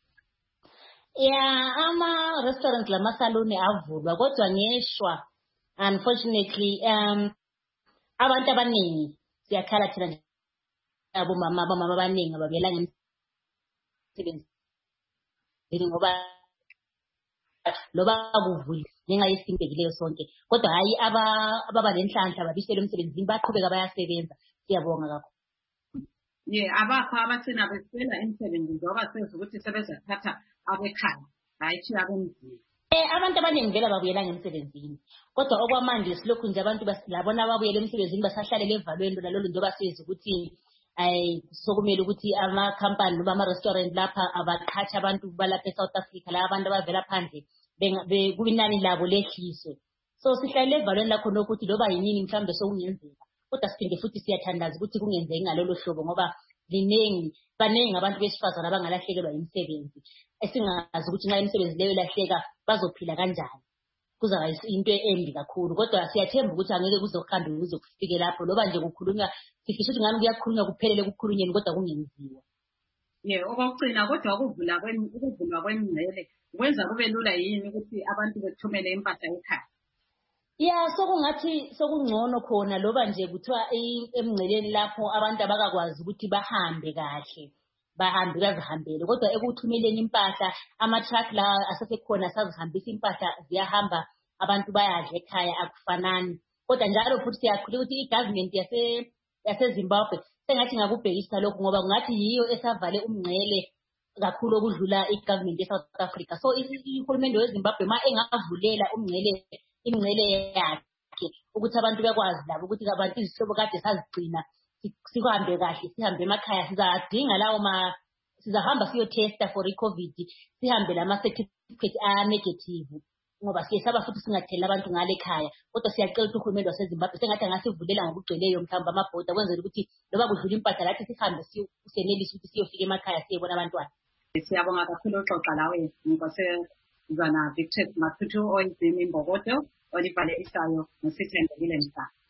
ama-restaurant lama-salon avulwa kodwa ngeshwa unfortunately abantu abaningi siyakhala thina abomama abaningi ababuyela ngemsebenzini ngoba loba kuvuli ngenxa yesimbekileyo sonke kodwa hayi ababa lenhlanhla babisela emsebenzini baqhubeka bayasebenza. Siyabonga kakhulu. Abakho abathina besela emsebenzini ngoba senza ukuthi sebezathatha abekhaya hayi thi abemzini. Abantu abaningi vele babuyela ngemsebenzini kodwa okwamanje silokhu nje abantu basilabona ababuyela emsebenzini basahlalele evalweni lona lolu njengoba siza ukuthi sokumele ukuthi ama-company noma ama-restaurant lapha abaqhatsha abantu balapha eSouth Africa la abantu abavela phandle kunani labo lehliswe. So sihlalele evalweni lakho nokuthi loba yinini mhlawumbe sokungenzeka kodwa siphinde futhi siyathandaza ukuthi kungenzeki ngalolo hlobo ngoba baningi abantu besifazana abangalahlekelwa imisebenzi esingazi ukuthi nxa imisebenzi leyo ilahleka bazophila kanjani. Kuzaba into embi kakhulu kodwa siyathemba ukuthi angeke kuzohambe kuze kufike lapho loba nje kukhulunywa sifisa ukuthi ngani kuyakhulunywa kuphelele kukhulunyeni kodwa kungenziwa. Okugcina kodwa ukuvulwa kwemingcele kwenza kube lula yini ukuthi abantu bethumele impahla ekhaya? Sokungathi sokungcono khona loba nje kuthiwa emingceleni lapho abantu abakakwazi ukuthi bahambe kahle bahambe bazihambele kodwa ekuthumeleni impahla ama-truck la asesekhona asazihambisa impahla ziyahamba abantu bayadla ekhaya akufanani kodwa njalo futhi siyakhuleka ukuthi i-government yaseZimbabwe sengathi ngakubhekisa lokhu ngoba kungathi yiyo esavale umngcele kakhulu okudlula i-government ye-South Africa. So uhulumende weZimbabwe ma engavulela imingcele yakhe ukuthi abantu bekwazi labo ukuthi abantu izihlobo kade sazigcina sihambe kahle sihambe emakhaya sizadinga sizahamba siyotesta for i-COVID sihambe lama-certificate a-negative ngoba siyesaba futhi singatheli abantu ngale ekhaya kodwa siyacela ukuthi uhulumende waseZimbabwe sengathi angasivulela ngokugcweleyo mhlawumbe amabhoda kwenzela ukuthi loba kudlula impahla lathi sihambe senelise ukuthi siyofika emakhaya siyebona abantwana. Siyabonga kakhulu uxoxa lawe Nkosazana Beatrice Matusi oyizimi Mbokodo olibhalelisayo nosithembekile Mhlanga.